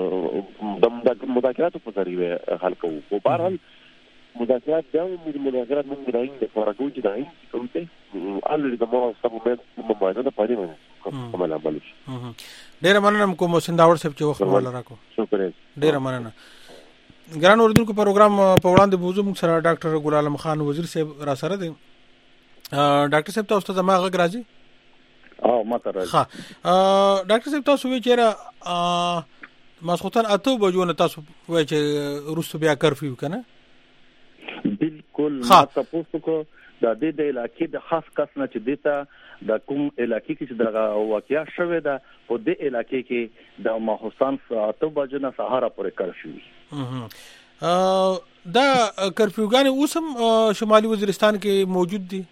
S18: د مذاکرات په ذریعہ حل کوو په بهرحال مذاکرات دا مذاکرات موږ راځي د فرقو چې دای کومته الری د مو سبب په معنی د پاره باندې کومه عمل شي
S1: ډیر مننه کوم سنداور صاحب چې وخت ولا راکو
S18: شکر
S1: ډیر مننه ګران اوردونکو پروګرام په وړاندې بوزو موږ سره ډاکټر ګل عالم خان وزیر صاحب را سره دي ډاکټر صاحب تاسو ته زما غږ راځي
S17: او ماته راځي.
S1: ها ډاکټر صاحب تاسو وی چیرې ماسختن اته بجو نه تاسو وای چې روسو بیا کرفیو کنه
S17: بالکل ما تاسو کو د دې علاقې د خاص کس نه چې دیتا د کوم علاقې کې چې د واقعیا شوه ده په دې علاقې کې د ماخوستان اته بجو نه سهار پورې کرفیو
S1: دا کرفیوګان اوسم شمالي وزیرستان کې موجود دي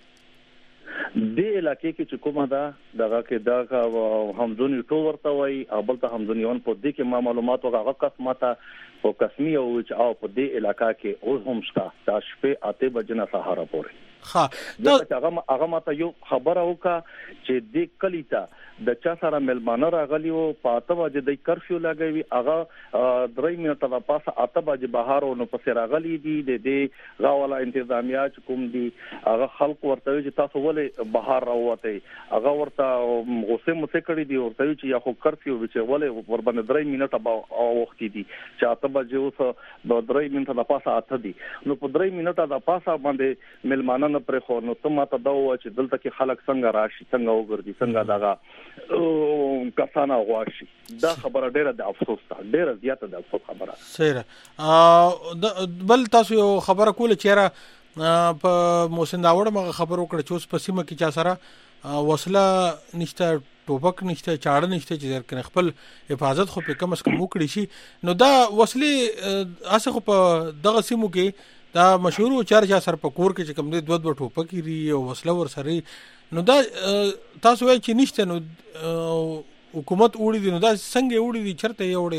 S17: د علاقې کې چې کومه ده دغه کې دا همزونی ټو ورته وای او بل ته همزونیون په دې کې معلومات هغه قسمه او قسمی او چې او په دې علاقې کې اوس هم شته د شپې اته بجې نه سهار پورې. دا هغه ماته یو خبره وکړه چې د کلیتا د چا سره ملمانه راغلی او په اته بجې د کرفیو لګوي هغه 3 منټه د پاسه اته بجې بهار او نو پسې راغلی دي د دې غاوله انتظامیه چې کوم دي هغه خلق ورته چې تاسو ولې بهار راوته هغه ورته غوسه مڅ کړی دي ورته چې یا خو کرفیو چې ولې ور باندې 3 منټه وخت دي چې اته بجې اوس د 3 منټه د پاسه اته دي نو په 3 منټه د پاسه باندې ملمانه نه پرې خو نو ته ماته دا و چې دلته کې خلک څنګه راشي څنګه وګرځي څنګه دغه کسانه غواړي دا خبره ډیره د افسوس ده ډیره زیاته د افسوس خبره
S1: سره بل تاسو یو خبره کوله چیرې په موسن داوړ مغه خبرو کړ چې اوس په سیمه کې چا سره وسله نشته ټوپک نشته چاړه نشته چې ځکه خپل حفاظت خو په کم اس کم وکړي شي نو دا وسلې اسه خو په دغه سیمو کې دا مشهور چارچا سر په کور کې چې کوم دې دوه ټوپک لري او وسله ور سره نو دا تاسو وایي چې نشته نو حکومت وړي دي نو دا څنګه وړي دي چرته یې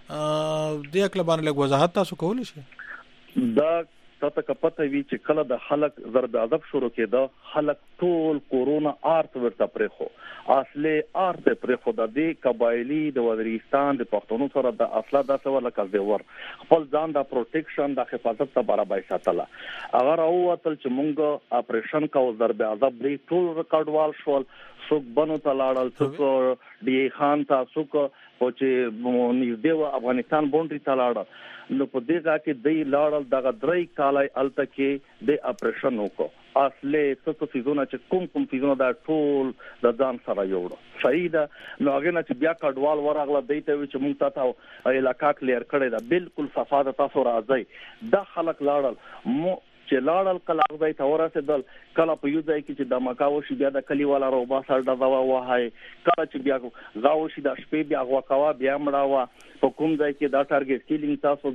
S1: وړي د خپل باندې لږ وضاحت تاسو کولای شئ
S17: دا تاسو کپته وی چې کله د خلک زرد ادب شروع کېده خلک ټول کورونا آرت ورته پرخو اصله آرت پرخو د دې قبایلی د وزیرستان د پښتونو سره د اصله د څور لکه زور خپل ځان د پروټیکشن د حفاظت ته برابر ساتله اگر او وتل چې مونږ اپریشن کاو ضرب ادب دی ټول ریکارډوال شول څوک بنو ته لاړل څوک ډي خان ته څوک او چې نږدې افغانستان بونډري ته لاړل نو په دې ځکه چې دی لاړل دغه درې کالای الته کې د اپریشن وکړو اصله څه فیزونه چې کوم فیزونه دا ټول د ځان سره یوړو صحیح ده نو هغه نه چې بیا کډوال ورغله دیته چې مونږ ته علاقہ کلیر کړی دا بالکل صفاده تاسو راځي دا خلک لاړل چې لاړل کله ځای ته ورسېدل کله په یو ځای کې چې د مکاو شي بیا د کلیوالا روبا سره د دوا وهای کله چې بیا غاو شي د شپې بیا غوکوا بیا مړاوه په کوم ځای کې دا ټارګټ کیلینګ تاسو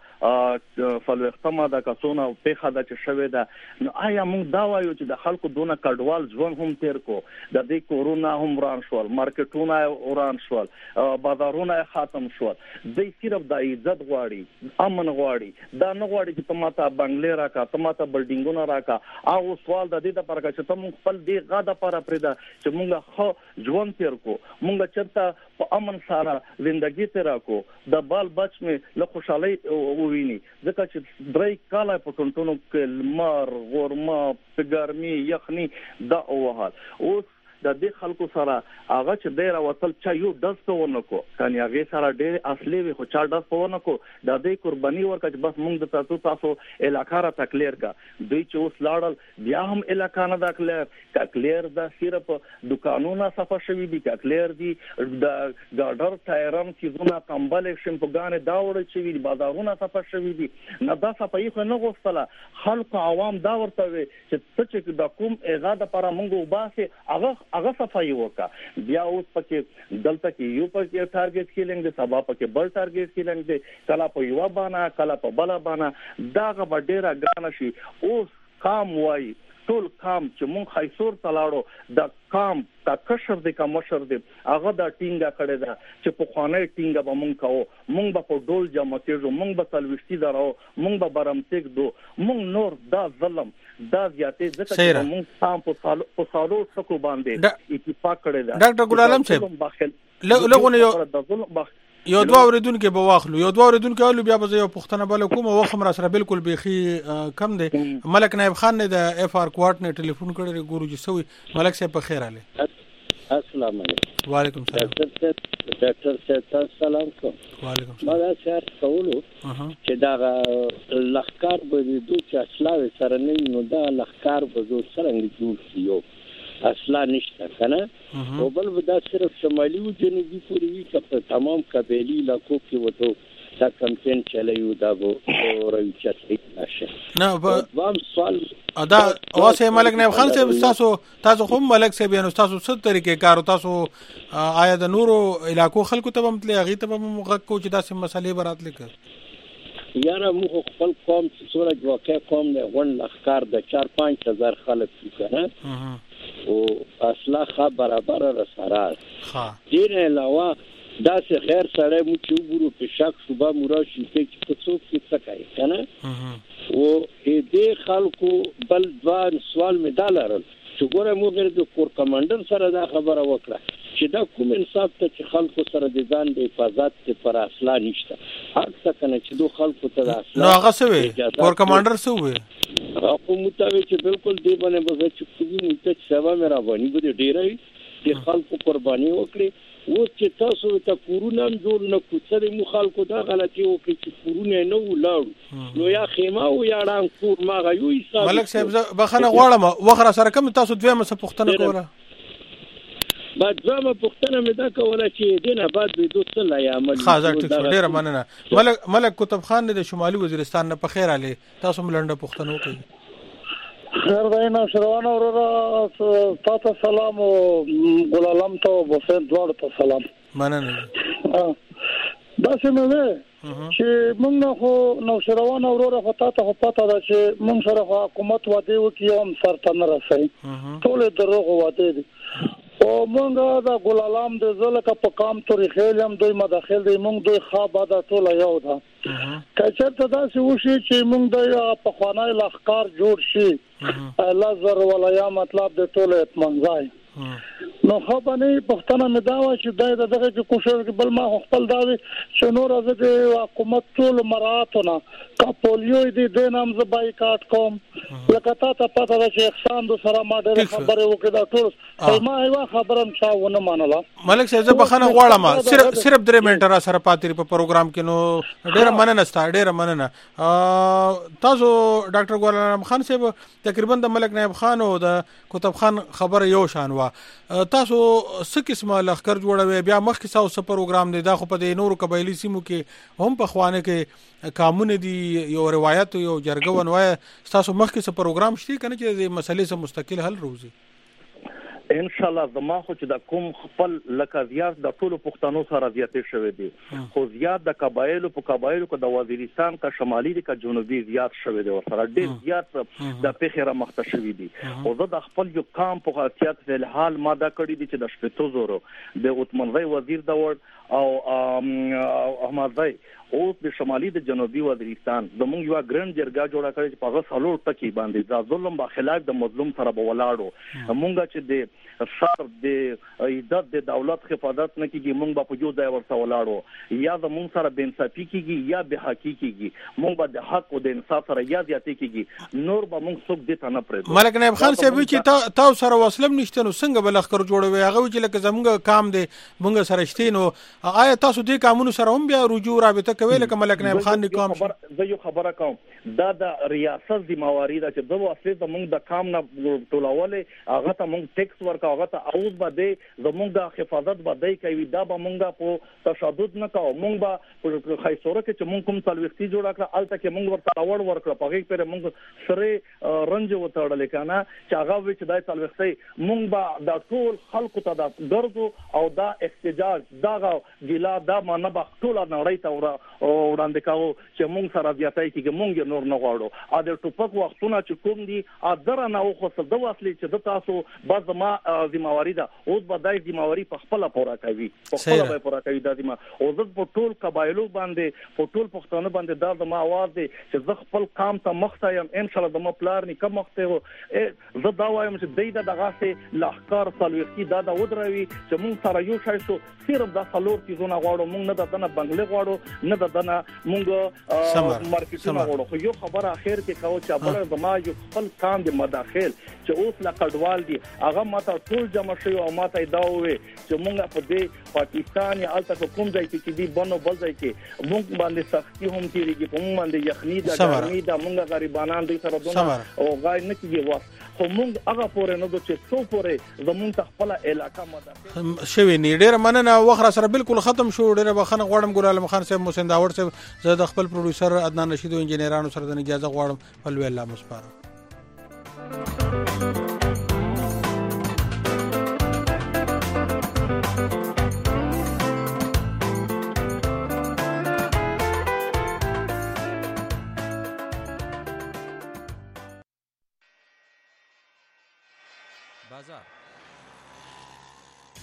S17: دغه فلوختما د کسونه په خاطر چې شوه ده نو آیا موږ دا وایو چې د خلکو دونه کډوال ژوند هم تیر کو د دې کورونا هم وران شول مارکیټونه وران شول بازارونه ختم شول د صرف د عزت غواړي امن غواړي دا نه غواړي چې تماته بنگلې راکا ماته بلډینګونه راکا او سوال د دې لپاره چې تم خپل دی غاده پر پردا چې مونږه خو ژوند تیر کو مونږه چرته په امن سره ژوندۍ تیر کو د بال بچ مې له خوشحالي وویني ځکه چې درې کاله په ټونټونو کې مار غورما په ګرمي یخني دا اوهال اوس د دې خلکو سره هغه چې ډیر وصل چا یو دست ونکو کني هغه سره ډیر اصلي وي خو چا دست ونکو د دې قرباني ورکړ بس موږ د تاسو علاقہ را تکلیر کا دوی چې اوس لاړل بیا هم علاقہ نه د کلیر د صرف دکانونه صفه شوی دي کلیر دي د ګاډر ټایرم چیزونه کمبل شمپوګان دا وړي چې دي بازارونه صفه شوی دي نه دا صفایي خو نه غوښتله خلک عوام دا ورته وي چې د کوم اغاده پر موږ وباسه هغه صفایي وکا بیا اوس پکې دلته کې یو پکې ټارګټ کیلینګ د سبا پکې بل ټارګټ کیلینګ د کلا په یو باندې کلا په بل باندې دا غ ډیره ګران شي اوس کام وای ټول کام چې مونږ خیسور تلاړو د کام تا کشر د کمشر د هغه د ټینګه کړه دا چې په خانه ټینګه به مونږ کوو مونږ به په ډول جمع کېږو مونږ به تلوشتي درو مونږ به برمتک دو مونږ نور دا ظلم دا زیاتې ځکه چې مونږ تام په سالو څخه باندې اتفاق کړی دا
S1: ډاکټر ګل عالم صاحب لغونه یو دوه اوریدونکو به واخلو یو دوه اوریدونکو له بیا به یو پښتنه بل کوم وخت را سره بالکل بيخي کم دي ملک نائب خان نه د اف ار کوارټ نه ټلیفون کړی ګوروجي سوي ملک صاحب په خیر اله
S19: السلام علیکم
S1: وعلیکم السلام
S19: ډاکټر صاحب سلام کوم
S1: وعلیکم
S19: السلام ما شهر قولو چې دا لخر به د دوه اسلاوي سره نه نو دا لخر به زو سره نه جوړ شي اصلا نشته کنه او بل دا صرف شمالي او جنوبي پورې وي چې تمام قبایلی علاقو کې وته دا کمپین چلایو دا وو راوچتې نشه
S1: نه
S19: وام سوال
S1: ادا اوسه ملک نایب خان صاحب تاسو خو ملک صاحب یې نو تاسو څه طریقې کارو تاسو آیا د نورو علاقو خلکو ته هم تلې هغه ته هم غږ کو چې داسې مسلې برات لیکل
S19: یاره موږ خپل قوم چې څوره واقع قوم نه غون لخر د 4-5 هزار خلک کنه او اصلا برابر را سره ها دین علاوه دا سه خیر سره مو چې وګورو په شک صبح مراشي چې څوک څه کوي کنه او دې خلکو بل ځوان سوال مې دالرل چې ګوره موږ د کور کمانډر سره دا خبره وکړه چې دا کوم انصاف ته چې خلکو سره د ځان د حفاظت پر اصلا نشته هر څه کنه چې دوه خلکو ته اصلا
S1: نو هغه څه وي کور کمانډر څه وي
S19: هغه متوي چې بالکل دی باندې به چې کومي مت سبا مې راوړي به ډیرای چې خلکو قرباني وکړي و چې تاسو ته کورونه جوړ نه کوڅه مو خلکو دا غلطي وکړي چې کورونه نه ولاړ نو یا خیمه او یا ران کور ما غيو حساب
S1: ملک صاحب بخنه غواړم وخره سره کوم تاسو دویمه څه پوښتنه کوله
S19: بعد زما پوښتنه مې دا کوله چې دینه بعد به دوه څه لا عمل
S1: خاصه ډیره مننه ملک کتب خان د شمالي وزیرستان نه په خیر علي تاسو ملنډه پوښتنه وکړئ
S20: خیر داینا شروانه اورا تاسو سلام او ګل عالم ته بوسه دوړ ته سلام
S1: مننه
S20: دا څنګه چې موږ خو نو شروانه اورا خو تاسو پته ده چې موږ سره حکومت وادي وکي هم سرته نه رسي ټول دروغ وادي دي او موږ دا ګل عالم د زلک په کام تورې خېلم دوی مداخل دی موږ دوی خابه دا ټول یو ده کچته دا چې وشي چې موږ د په خوانای لخکار جوړ شي لزر ولایا مطلب د ټول اتمنځای نو خو باندې پښتنه مې دا و چې دغه کې کوشش بل ما خپل داوي چې نور از د حکومت ټول مراتونه کا پولیو دې د نام ز بایکاټ کوم لکه تاسو پته ده چې احسان د سره ما ډېر خبره وکړه دا ټول ما یو خبرم چاونه منله
S1: ملک صاحب زه بخنه غواړم صرف 3 منټه را سره پاتې په پروګرام کې نو ډېر مننه تاسو ډاکټر ګل عالم خان صاحب تقریبا د ملک نایب خان او د کتب خان خبره یو شان وا تاسو څه قسمه لخر جوړوي بیا مخکې تاسو پروګرام دی دا خو په نورو قبایلی سیمو کې هم په خوانه کې قانون دي یو روایت یو جرګون وای تاسو مخکې څه پروګرام شته کنه چې د مسلې سره مستقل حل روزي
S17: ان شاء الله زما خو چې د کوم خپل لکه زیات د ټولو پښتنو سره زیاتې شوې دي خو زیات د قبایلو کو د وزیرستان کا شمالي کا جنوبي زیات شوې دي او سره ډېر زیات د پیخره مخته شوې دي او زه د خپل یو کام په خاطر په حال ماده کړی دي چې د شپږ زورو د عثمانزی وزیر د ور او احمدزی او د شمالي د جنوبي وزیرستان زموږ یو ګرند جرګه جوړه کړې چې په غوښلو ټکی باندې د ظلم په خلاف د مظلوم سره بولاړو مونږ چې د سر د عزت د دولت حفاظت نه کیږي مونږ په یو ځای ورته ولاړو یا زموږ سره د انصافي کیږي یا به حقیقي کیږي مونږ به د حق او د انصاف سره یا زیاتې کیږي نور به مونږ څوک دې ته نه پرېږدو
S1: ملک نایب خان صاحب چې تاسو سره وسلم نشته نو څنګه بل اخر جوړوي هغه چې لکه زموږ کام دی مونږ سره شته نو آیا تاسو دې کامونو سره هم بیا رجوع رابطه کوي لکه ملک نایب خان نکام
S17: زه یو خبره کوم دا د ریاست دی موارد چې دوه اصلي زموږ د کام نه ټولولې هغه ته مونږ ټیکس ورکا هغه ته اوس باندې زموږ د حفاظت باندې کوي دا به مونږ په تشدد نه کوو مونږ به خیسوره کې چې مونږ کوم تلويختي جوړ کړ الته کې مونږ ورته اول ورکړ په هغه پر مونږ سره رنج وتړل کنه چې هغه وچ دای تلويختي مونږ به د ټول خلکو ته د درد او دا احتجاج دا ګلا دا منه به ټول نړۍ ته وړاندې کاوه چې مونږ سره زیاتای کېږي مونږ نور نه غواړو ا د ټوپک وختونه چې کوم دي ا دره نه خو څه د اصلي چې د تاسو بعض ما ذمہواری ده اوس به دای ذمہواری په خپل پوره کوي په خپل به پوره کوي د ذمہ او زه په ټول قبایلو باندې په ټول پښتون باندې دا زما आवाज دی چې زه خپل کام ته مخته یم ان شاء الله د مپلار نه کم مخته زه دا وایم چې دغه څه لخر تلويختي دا ودروي چې مونږ سره یو شای شو صرف د فلور کې زونه غواړو مونږ نه د دنه بنگلې غواړو نه د دنه مونږ مارکیټونه وړو. خو یو خبره اخر کې کاوه چې ابره زما یو خپل کام د مداخل چې اوس لا کډوال دي هغه ماته ټول جمع شوی او ماته دا وې چې مونږ په دې پاکستان یا الته کوم ځای کې دي بنو بل ځای کې مونږ باندې سختي هم تیریږي په مونږ باندې یخني دا ګرمي دا مونږ غریبانان دي سره دونه او غای نه کیږي وخت خو مونږ هغه پورې نه دوی چې څو پورې زمونږ خپل علاقہ مده
S1: شوی نه ډیر مننه وخت سره بالکل ختم شو. ډیر بخنه غواړم ګل عالم خان صاحب محسن داور صاحب زه د خپل پروډوسر عدنان رشید او انجینرانو سره د اجازه غواړم. په لوی الله مسپاره.